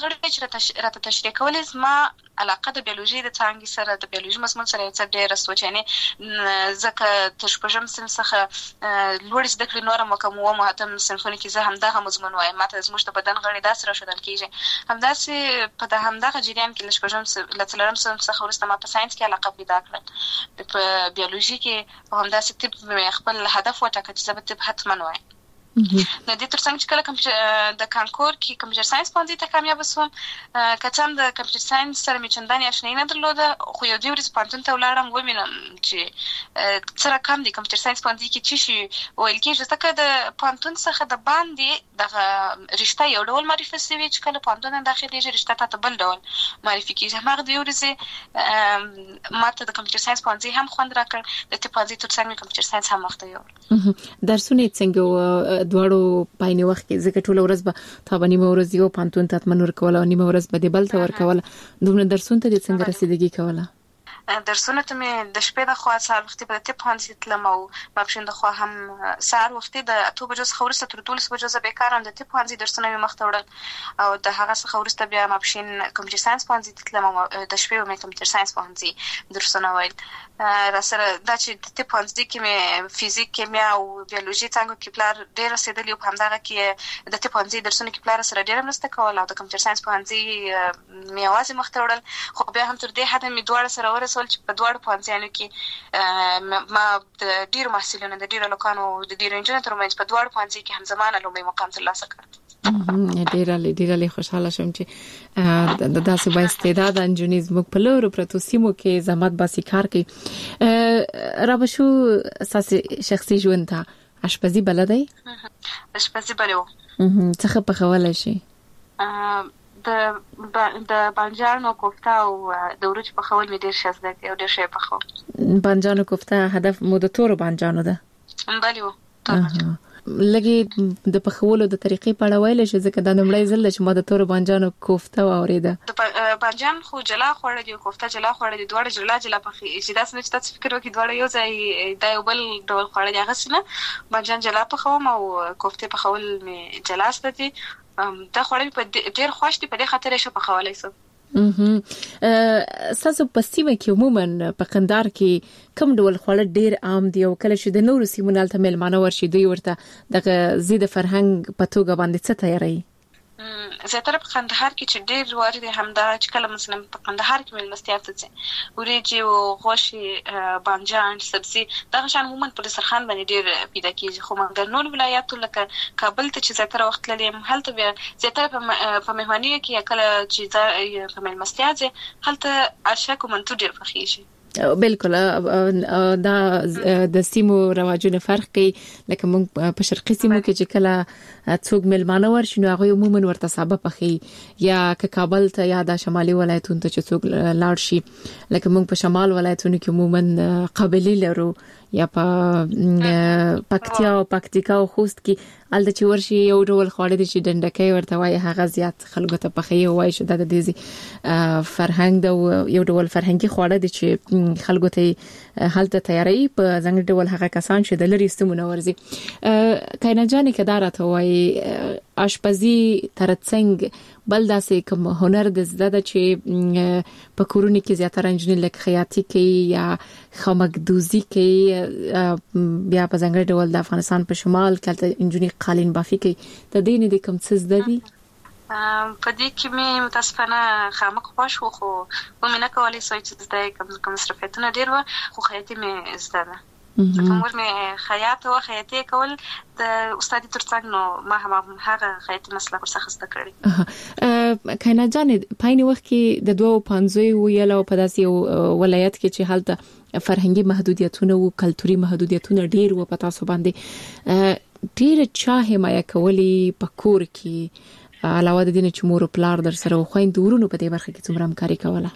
وړي چې راته تشریح کول زما علاقه د بیولوژي د څانګې سره د بیولوژي مضمون سره یو څه ډېره سوچ یعنې ځکه تر شپږم صنف څخه لوړې زده کړې نوره مو کوم اووم اتم صنفونو کې زه همدغه مضمون وایم. ماته زموږ د بدن غړي داسې راښودل کېږي. همداسې په د همدغه جریان کې له شپږم له څلورم صنف څخه وروسته ما په ساینس کې علاقه پیدا کړل. په بیولوژي کې او همداسې طب مې خپل هدف وټاکه چې زه به طب حتما وایم. نو دې ترڅنګ چې کله د کانکور کې کمپیوټر ساينس پوهنځي ته کامیاب شوم، که څه هم د کمپیوټر ساينس سره مې چندانې آشنایي نه درلوده، خو یو دوه ورځې پوهنتون ته ولاړم ووینم چې څه رقم دی کمپیوټر ساينس پوهنځي کې څه شي ویل کېږي. ځکه د پوهنتون څخه د باندې دغه رشته یو ډول معرفي شوې چې کله پوهنتون ته داخلېږي رشته ته بل ډول معرفي کېږي. هماغه دوه ورځې ماته د کمپیوټر ساينس پوهنځي هم خوند راکړ، د طب پوهنځي ترڅنګ مې کمپیوټر ساينس هم وخت یو. درسونه څنګه دواړو پاینې وخت کې ځکه ټول ورځ به تا باندې مو ورځ یو پانتون ته تمن ورکول او نیمه ورځ به د بل ته ورکول. دومره درسونه ته څنګه رسیدګي کوله؟ درسونه ته مې د شپې د خوا سهار وختي په طب پوهنځي تلم او ماپښین د خوا هم سهار وختي د اته بجو څخه وروسته تر دولس بجو زه بیکاره هم د طب پوهنځي درسونه مې مخته وړل او د هغه څخه وروسته بیا ماپښین کمپیوټر ساينس پوهنځي ته تلم او د شپې مې کمپیوټر ساينس پوهنځي درسونه ویل. را سره دا چې د طب پوهنځي کې مې فزیک، کیمیا او بیولوژي څانګو کې پلار ډېر رسېدلی او په همدغه کې د طب پوهنځي درسونه کې پلار سره ډېره مرسته کوله او د کمپیوټر ساينس پوهنځي مې یوازې مخته وړل. خو بیا هم تر دې حده مې دواړه سره ورسول چې په دواړو پوهنځیانو کې ما د ډېرو محصلینو د ډېرو هلکانو د ډېرو نجونو ترمنځ په دواړو پوهنځي کې همزمانه لومړی مقام ترلاسه کړ. ډېره ډېره خوشحاله شوم چې د داسې با استعداده نجونې زموږ په لورو پرتو سیمو کې زحمت باسي کار کوي. را بشو اساسي شخصي ژوند ته اشپزي بلدی؟ اشپزي بلو. څه پخولی شي؟ د د بانجانو کوفته او د ورچ پخول مې ډېر ښه زده کړي او ډېر ښه پخوم. بانجانو کوفته هدف مو د تورو بانجانو ده؟ بله و. لګي د پخولو د طریقې په اړه ویل شي ځکه دا نمړی ځل چې ما د تورو بانجانو کوفته واوریده. د بانجان خو جلا خوړل دي، کوفته جلا خوړل دي، دواړه جلا جلا پخې چې داس نه چې تاسو فکر وکړئ دواړه یو ځای دا یو بل ډول خوړل دي. هغه څنګه بانجان جلا پخوم او کوفته پخول می جلا ستدي. دا خوړل په ډېر خوښ دي، په دې خاطر یې شه پخولای سم. ساسو په سیمه کې عموما په قندار کې کوم ډول خواړه ډیر عام دي او کله چې د نورو سیمو نه تل ملمانه ورشي دوی ورته د زیاده فرهنګ په توګه باندې څه تیاری؟ زیاتره په قندهار کې چې ډیر وارد همدا چې کله مثلا په قندهار کې ملمستیا ته وريجي او غوښې، بانجان، سبزي دغه شان عموما په دسترخوان باندې ډیر پیدا کیږي. خو مګر نور ولایاتو لکه کابل ته چې زیاتره وخت لري هلته بیا زیاتره په مهماني کې کله چې په ملمستیا ځي هلته عشاء کومنتو ډیر پخېږي. بالکل دا د سیمو رواجونه فرق کوي. لکه موږ په شرقي سیمو کې چې کله څوک ملمانه ورشي نو هغه عموما ورته سابه پخې یا که کابل ته یا د شمالي ولایتونو ته چې څوک لاړ شي لکه موږ په شمال ولایتونو کې عموما قبلي لرو یا په پکتیا او پکتیکا او خوست کې الته چې ورشي یو ډول خواړه دي چې ډنډکې ورته وایي هغه زیات خلکو ته پخې وایي چې د دې فرهنګ د یو ډول فرهنګي خواړه دي چې خلکو ته حالت تیاری په څنګه ډول هغه کسان چې د لری استمونه ورزي. کاینا جانې کدارت وایي آشپزي ترڅنګ بل داسې کوم هنر د زده چې په کورونو کې زیاتره انجنیر لکه خیاطي کوي یا خامکدوزي کوي بیا په څنګه ډول د افغانستان په شمال کې انجنیر قالین بافي کوي د دې نه د کوم څه زده دي؟ په دې کې مې متاسفانه خامک خوښ وو خو مې نه کولای سوای چې زده کوم کوم مصرفیتونه ډیر و خو خیاطي مې زده ده. کومور مې خیاط او خیاطي کول د استاد ترڅنګ نو ما هم هغه خیاطي مسلک ورڅخه زده کړی. کاینا جانې پاینې وخت کې د دوه پنځوي ویل او په داسې ولایت کې چې حالت فرهنګي محدودیتونه او کلتوري محدودیتونه ډیر و په تاسو باندې ډیر چا حمایه کولی په کور کې علاوه د دې چې مور او پلار در سره خويند ورونو په دې برخه کې څومره همکاري کوله؟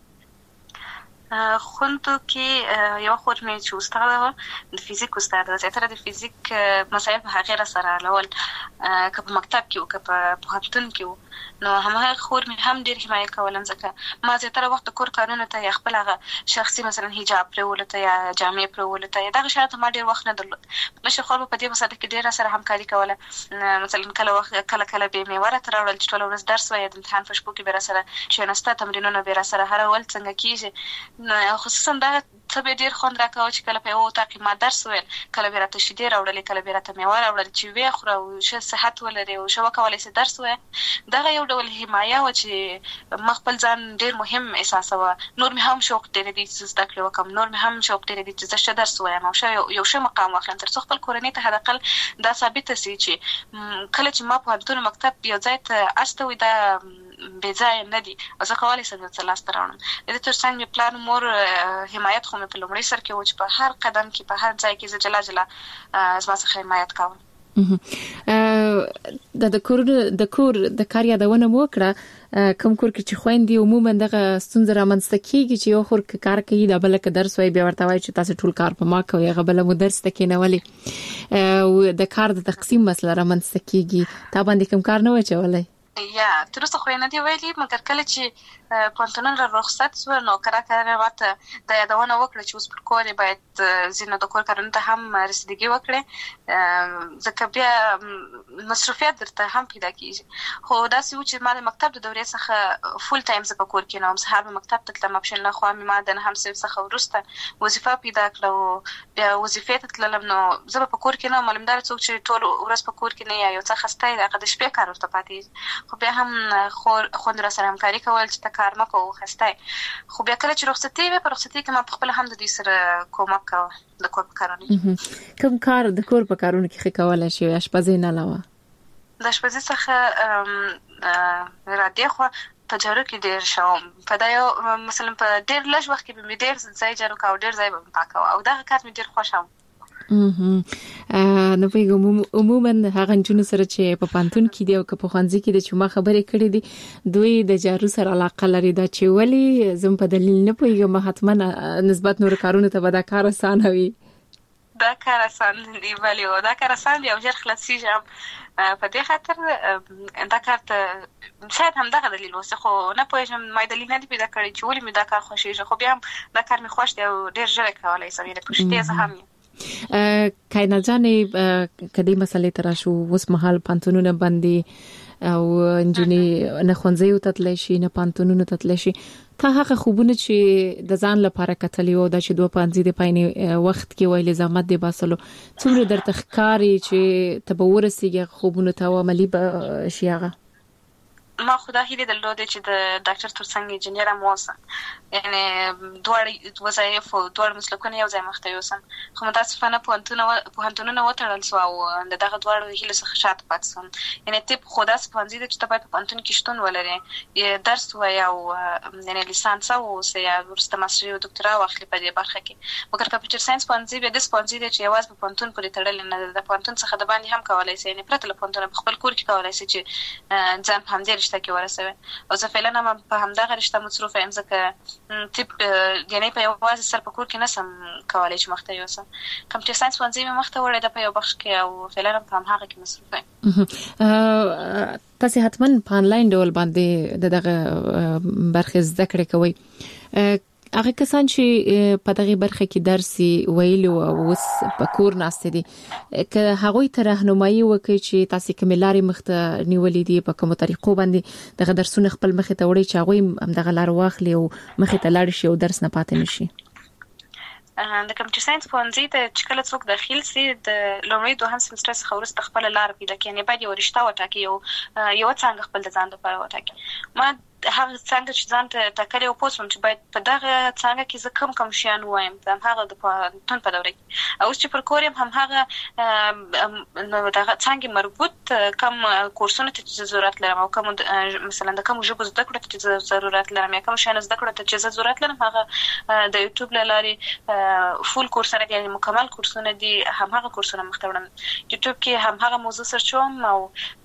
خوندو کې یو خور مې چې استاد و د فزیک استاد و زیاتره د فزیک مسایل په هغه سره لول که په مکتب کې او که په پوهنتون کې نو همغه خور مې هم ډیر حمایت کولم ځکه ما زیاتره وخت کور کارونه ته خپل هغه شخصي مثلا حجاب پرولته یا جامې پرولته یا دغه شرط ما ډیر وخت نه درلود مشه خور په دې مسله کې ډیر سره همکاري کوله مثلا کله وخت کله کله به مې ورته راوړل چې ټول ورځ درس وای د امتحان په شپو کې به سره چې نسته تمرینونه به سره هر ول څنګه کیږي خصوصا دا ته به ډیر خوند راکاو چې کله په یو تاکي ما درس ویل کله به راته شیدې راوړل کله به راته مې راوړل چې وی خو او شه صحت ولري او شو کولای سي درس وای دغه یو ډول حمایه و چې مخبل ځان ډیر مهم احساس و نور مې هم شوق ډیر دي چې زده کړو وکم نور مې هم شوق ډیر دي چې زه درس وایم او شو یو ښه مقام واخلم تر څو خپل کورنۍ ته حداقل دا ثابت شي چې کله چې ما په هغه مکتب یو ځای ته استوي دا به ځای نه دي او زه کولای شم چې لاس تراونم د تر څنګه مې پلان مور حمایت خو مې په لومړي سر کې و چې په هر قدم کې په هر ځای کې زه جلا جلا زما څخه حمایت کوم د د کور د کور د کار یادونه مو کړه کوم کور کې چې خويندې عموما دغه ستونزه رامنځته کیږي چې یو خور کار کوي د بل کې درس وای بیا ورته وای چې تاسو ټول کار په ما کوي غبل مو درس تکې نه ولي او د کار د تقسیم مسله رامنځته کیږي تا باندې کوم کار نه وچولای یا ترڅو خو نه دی ویلي مګر کله چې پانتونن را رخصت سو نو کرا کرا ورته د یادونه وکړه چې اوس پر کور باید زینو د کور کارونه ته هم رسیدګي وکړي ځکه بیا مصرفیات درته هم پیدا کیږي خو دا سی چې ما د مکتب د دورې څخه فول ټایم ز په کور کې نو سهار په مکتب ته تلم اپشن نه خو ما د هم څخه ورسته وظیفه پیدا کړو بیا وظیفه ته تلم نو زه په کور کې نه معلومدار څوک چې ټول ورځ په کور کې نه یا یو څه خسته دغه د شپې کار ورته پاتې خو بیا هم خور خوند را سره همکاري کول چې تا کار مکو خسته خو بیا کله چې رخصتي وي په رخصتي کې ما په خپل هم د دې سره کومک کوم د کور په کارونه کوم کار د کور په کارونه کې خکواله شي اشپزي نه علاوه د اشپزي څخه را دي خو په جارو کې ډیر شوم په دا یو مثلا په ډیر لږ وخت کې به ډیر ځای جارو کاو ډیر ځای به پاکاو او دا کار مې ډیر خوښم اها نو په عموما هغه جنونو سره چې په پانتون کې دی او په خوانځي کې د چما خبرې کړې دي دوی د جارو سره علاقه لري دا چې ولی زم په دلیل نه پوهیږم حتما نسبت نور کارونه ته به دا کار آسان وي دا کار آسان دی ولی دا کار آسان دی او ژر خلاصي جام په دې خاطر دا کار ته شاید هم دغه دلیل وسه خو نه پوهیږم ما دلیل نه دی پیدا کړی چې ولی مې دا کار خوښیږي خو بیا دا کار مې خوښ دی او ډیر ژر کولای شم یې پښتې زه هم کاینا جانې کدی مسلې تر شو وس محل پانتونونه باندې او انجنی نه خونځي تتلی شي نه پانتونونه تتلی شي ته هغه خوبونه چې د ځان لپاره کتلی او د چې دوه پانځي د پاینې وخت کې ویلې زحمت دی باسلو څومره درته ښکاری چې تبورسیږي خوبونه ته عملی به شي هغه ما خدا هیله درلوده چې د ډاکټر ترڅنګ انجنیر هم وسم یعنی دوه وظایف او دوه مسلکونه یو ځای مخته یوسم خو متاسفانه پوهنتون پوهنتونونه وټړل سو او دغه دوه هیله څخه شاته پات سوم یعنی ټیپ خدا سپانځي چې ته په پوهنتون کې شتون ولري درس وای او یعنی لیسانس او سیا ورسته ماستر او ډاکټرا واخلي په دې برخه کې مګر کمپیوټر ساينس پوهنځي به د سپانځي چې یوازې په پوهنتون پورې تړل نه د پوهنتون څخه د باندې هم کولای شي یعنی پرته له پوهنتون په خپل کور کې کولای شي چې ځان هم دې رشته کې ورسوي او زه فعلا ما په همدغه رشته مصروف یم ځکه ټیپ یعنی په یوازې سر په کور کې نسم کولای چې مخته یوسم کمپیوټر ساينس پوهنځي مې مخته وړه د په یو بخش کې او فعلا په همغه کې مصروف یم تاسو حتما په انلاین ډول باندې دغه برخه زده کړې کوي هغه کسان چې په دغه برخه کې درسي ویلو او اوس په کور ناشته دي که هغه ته راهنمایي وکړي چې تاسو کوم لارې مخته نیولې دي په کومه طریقو باندې دغه درسونه خپل مخ ته وړي چې هغه هم دغه لار واخلي او مخ ته لاړ شي او درس نه پاتې نشي د کمپیوټر ساينس پوهنځي ته چې کله څوک داخل سي د لومړي دوهم سمستر څخه وروسته خپل لار پیدا کوي یعنی باید یو رشته وټاکي او یو څنګه خپل ځان لپاره وټاکي ما هغه څنګه چې ځان ته ټاکلې او پوسوم چې باید په دغه څنګه کې زه کم کم شیان وایم هم هغه د پوهنتون په دوره کې او چې پر کوریم هم هغه نو دغه څنګه مربوط کم کورسونه ته ضرورت لرم او کوم مثلا د کوم ژبه زده کړو ته ضرورت لرم یا کوم شیان زده کړو ته ضرورت لرم هغه د یوټیوب لارې فول کورسونه دي مکمل کورسونه دي هم هغه کورسونه مختورم یوټیوب کې هم هغه موضوع سرچوم او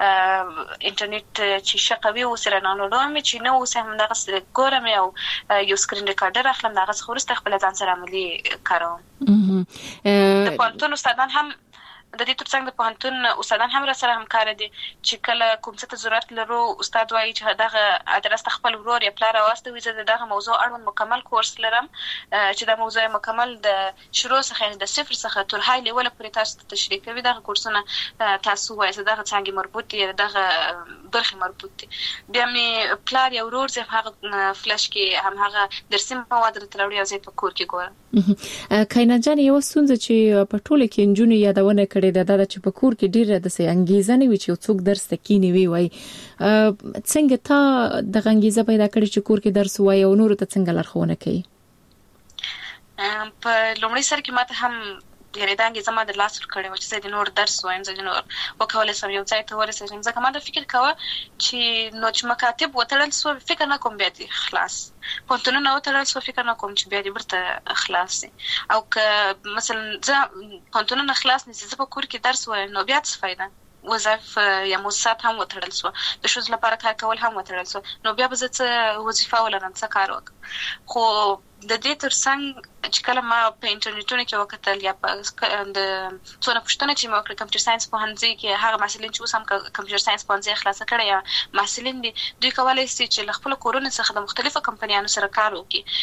انټرنیټ چې شقوي او سره نه نوړم چې نو اوس هم دغه سره ګورم او یو سکرین ریکارډر اخلم دغه خورسته خپل ځان سره عملي کوم د پانتون استادان هم د دې ترڅنګ د پوهنتون استادان هم را سره همکار دي چې کله کوم څه ته ضرورت لرو استاد وایي چې دغه ادرس خپل ورور یا پلار واستوي زه دغه موضوع اړوند مکمل کورس لرم چې د موضوع مکمل د شروع څخه د صفر څخه تر های لیول پورې تاسو ته تشریح کوي دغه کورسونه تاسو وایي چې دغه څنګه مربوط دي دغه برخه مربوط دي. بیا می پلار یا ورور زه هغه فلش کې هم هغه درسي مواد تروړي او زه په کور کې ګورم. کینا جان یو ستونزه چې په ټوله کې انجونې یادونه کړې ده دا چې په کور کې ډیره د سې انګیزه نه وي چې څوک درس تکینی وي وای څنګه تا د انګیزه پیدا کړې چې کور کې درس وای او نور ته څنګه لارښوونه کوي؟ په لومړي سر کې ماته هم یعنی دا انګیزه ما د لاس ور کړې و چې د نور درس وایم زه د نور وکولای سم یو ځای ته ورسېږم ځکه ما د فکر کاوه چې نو چې مکاتب وتړل سو فکر نه کوم بیا دي خلاص پونتونه وتړل سو فکر نه کوم چې بیا دي برته خلاص او که مثلا زه پونتونه خلاص نشي زه په کور کې درس وایم نو بیا څه فائدہ وظایف یا موسسات هم وتړل سو د شوز لپاره کار کول هم وتړل سو نو بیا به زه وظیفه ولرم څه کار وکړم خو د دې ترڅنګ چې کله ما په انټرنیټونو کې وکتل یا په د څونه پښتنه چې ما وکړ کمپیوټر ساينس په هنځي کې هغه محصلین چې اوس هم کمپیوټر ساينس په هنځي خلاص کړي یا محصلین دي دوی کولای شي چې خپل کورونه څخه د مختلفو کمپنیانو سره کار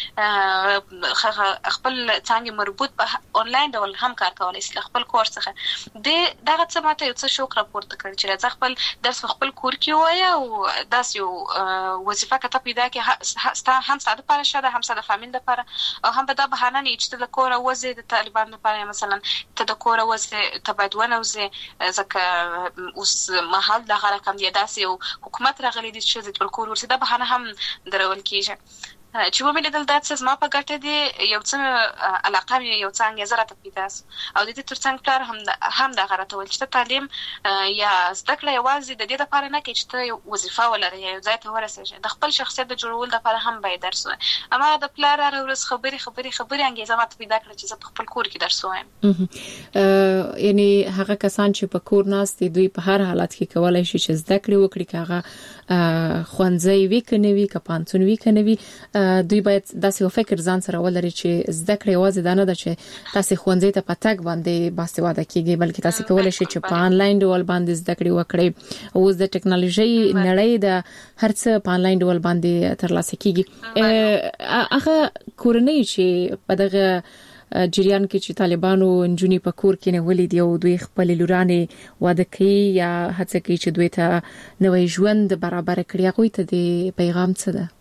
وکړي خپل څنګه مربوط په انلاین ډول هم کار کولای شي خپل کورس څخه د دغه څه ماته یو څه شوق راپورته کړ چې راځه خپل درس خپل کور کې وای او داس یو وظیفه کته پیدا کې ستا هم ساده لپاره شاده هم ساده فامیل لپاره او هم به دا بهانه نه چې د کور وځي د طالبان لپاره مثلا ته د کور وځي ته باید ونوځي ځکه اوس محل د رقم دی داسې یو حکومت راغلی دی چې د کور ورسې دا بهانه هم درول کیږي چې و مې لیدل دا څه زما په ګټه دی یو څه علاقه مې یو څه انګیزه راته پیدا او د دې ترڅنګ پلار هم هم دا غره ته ول چې تعلیم یا زده کړه یوازې د دې لپاره نه کې چې ته وظیفه ولرې یا ځای ته ورسېږې د خپل شخصیت د جوړول لپاره هم باید درس وای اما د پلار هر ورځ خبري خبري خبري انګیزه ماته پیدا کړ چې زه په خپل کور کې درس وایم. یعنی هغه کسان چې په کور ناست دي دوی په هر حالت کې کولای شي چې زده کړې وکړي کاغه خوانځي وکنوي کپانتون وکنوي دوی باید داسې یو فکر ځان سره ولري چې زده کړې یوازې دا نه ده چې تاسو خوندې ته پټک باندې باسواده کیږي بلکې تاسو کولای شئ چې په انلاین ډول باندې زده کړې وکړئ او د ټکنالوژي نړۍ د هر څه په انلاین ډول باندې ترلاسه کیږي. هغه کورنۍ چې په دغه جریان کې چې طالبانو انجونی په کور کې نه ولید یو دوی خپل لورانه واده کوي یا هڅه کوي چې دوی ته نوې ژوند برابر کړي هغه ته د پیغام څه ده؟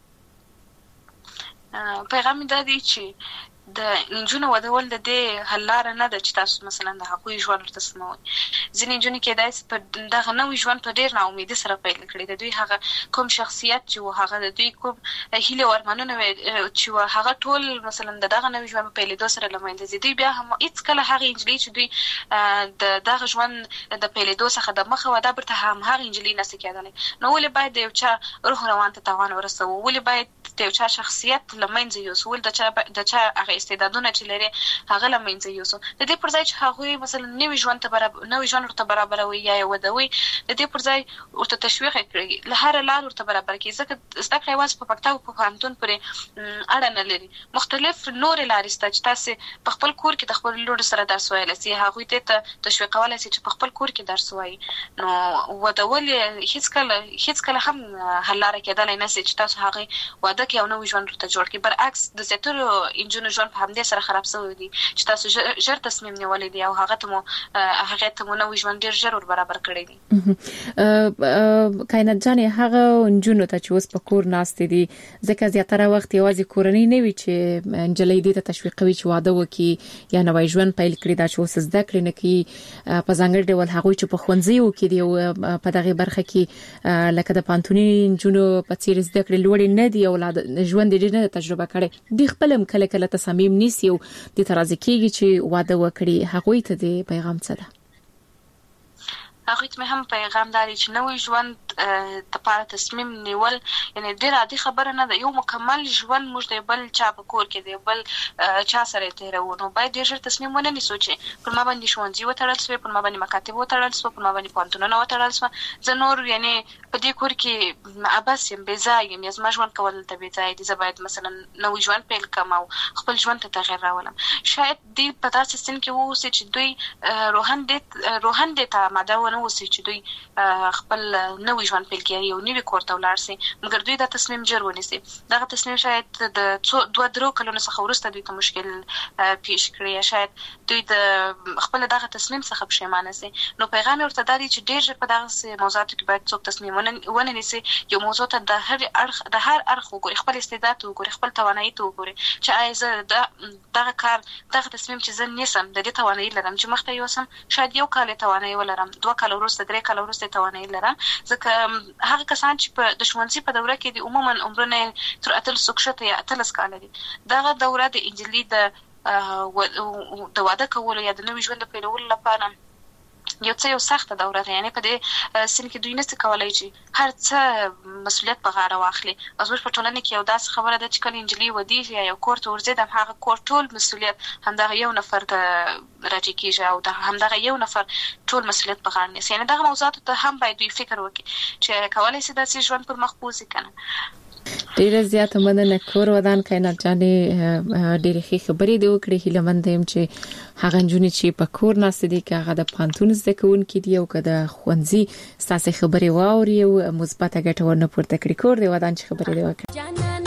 پیغام دا دی چې د انجونو ودول د دې حل لار نه ده چې تاسو مثلا د هغوی ژوند ورته سموي ځینې انجونې کې داسې په دغه نوې ژوند په ډېر ناامیدۍ سره پیل کړي د دوی هغه کوم شخصیت چې هغه د دوی کوم هیله ورمنونه چې هغه ټول مثلا دغه نوې ژوند په پیلېدو سره له منځه ځي دوی بیا هم هیڅ کله هغه انجلۍ چې دوی د دغه ژوند د پیلېدو څخه د مخه ودا برته هم هغه انجلۍ نسي کېدلی نو ولې باید یو چا روح روان ته تاوان ورسوي ولې باید یو چا شخصیت لمنځه یوسول د چا د چا هغه استعدادونه چې لري هغه لمنځه یوسو د دې پر ځای چې هغه مثلا نوې ژوند ته برابر نوې ژوند ورته برابروي یا ودوي د دې پر ځای ورته تشویق کړي له هر لار ورته برابر کړي ځکه زده کړه واس په پکتاو په پانتون پرې اړه نه لري مختلف نور لارې ست چې تاسو په خپل کور کې د خپل لور سره درس وایل سي هغه ته تشویق کولای شي چې په خپل کور کې درس وایي نو ودول هیڅ کله هیڅ کله هم حل لار کېدلای نه سي چې تاسو هغه واده کې او نو ژوند ته جوړ کړي برعکس د زیاترو انجونو ژوند په همدې سره خراب شوی دی چې تاسو ژر تصمیم نیولې دی او هغه ته مو هغه ته مو نو ژوند ډیر ژر ور برابر کړی دی. کاینات جان هغه انجونو ته چې اوس په کور ناست دي ځکه زیاتره وخت یوازې کورنۍ نه وي چې انجلۍ دې ته تشویق کوي چې واده وکړي یا نوې ژوند پیل کړي دا چې اوس زده کړي نه کوي په ځانګړي ډول هغه چې په ښوونځیو کې دی او په دغه برخه کې لکه د پانتوني انجونو په څیر زده کړي لوړ نه دی او ژوند دې نه تجربه کړي د خپلم کله کله تصمیم نیسی او د ترازی کېږي چې واده وکړي هغه ته د پیغام څه ده؟ هغه ته هم پیغام داري چې نوې ژوند لپاره تصمیم نیول یعنی ډیر عادي خبره نه ده. یو مکمل ژوند موږ د بل چا په کور کې دی بل چا سره تیرو نو باید ډیر ژر تصمیم ونه نیسو چې پر ما باندې ښوونځي وتړل شي پر ما باندې مکاتب وتړل شي پر ما باندې پوهنتونونه وتړل شي زه نور یعنی په دې کور کې ابس يم بې ځای یم زما ژوند کول ته بې ځای دي. زه باید مثلا نوې ژوند پیل کړم او خپل ژوند ته تغیر راولم. شاید دې په داسې سن کې ووسي چې دوی روحان دې روحان دې ته ماده ونه وسي چې دوی خپل نوې ژوند پیل کړي یو نوې کور ته ولاړ شي مګر دوی دا تصمیم جوړ ونیسي. دا تصمیم شاید د دوه درو کلونو څخه وروسته دوی ته مشکل پیښ کړي شاید دوی د خپل دغه تصمیم څخه پښیمانه شي. نو پیغام ورته دا دی چې ډېر ژر په دغه موضوعاتو کې باید څوک تصمیم ونه نیسي. یو موضوع ته د هر اړخ د هر اړخ وګوري خپل استعداد وګوري خپل توانایي وګوري چې آیا زه دغه کار دغه تصمیم چې زه نیسم د دې توانایي لرم چې مخته یوسم شاید یو کال توانایي ولرم دوه کال وروسته درې کال وروسته توانایي لرم. ځکه هغه کسان چې په د ښوونځي په دوره کې د عموما عمرونه تر اتلس کښته یا اتلس کاله دي دغه دوره د انجلۍ د د واده کولو یا د نوي ژوند پیلولو لپاره یو څه یو سخته دوره ده. یعنی په دې سن کې دوی نشي کولای چې هر څه مسؤلیت په غاړه واخلي. اوس په ټولنه کې یو داسې خبره ده چې کله انجلۍ ودی یا یو کور ته ورځي د هغه کور ټول مسؤلیت همدغه یو نفر ته راځي کیږي او د همدغه یو نفر ټول مسؤلیت په غاړه نیسي. یعنی دغه موضوعات ته هم باید دوی فکر وکړي چې کولای شي داسې ژوند پر مخ بوزي کنه. ډیره زیاته مننه کور ودان کینات جانې ډیره ښه خبرې دی وکړې. هیله مند یم چې هغه جنونی چې په کور ناست دي که هغه د پانتون زده کوونکي دي او که د ښوونځي ستاسو خبرې واوري او مثبت ګټه ورنه پورته کړي. کور دی ودان چې خبرې وکړي.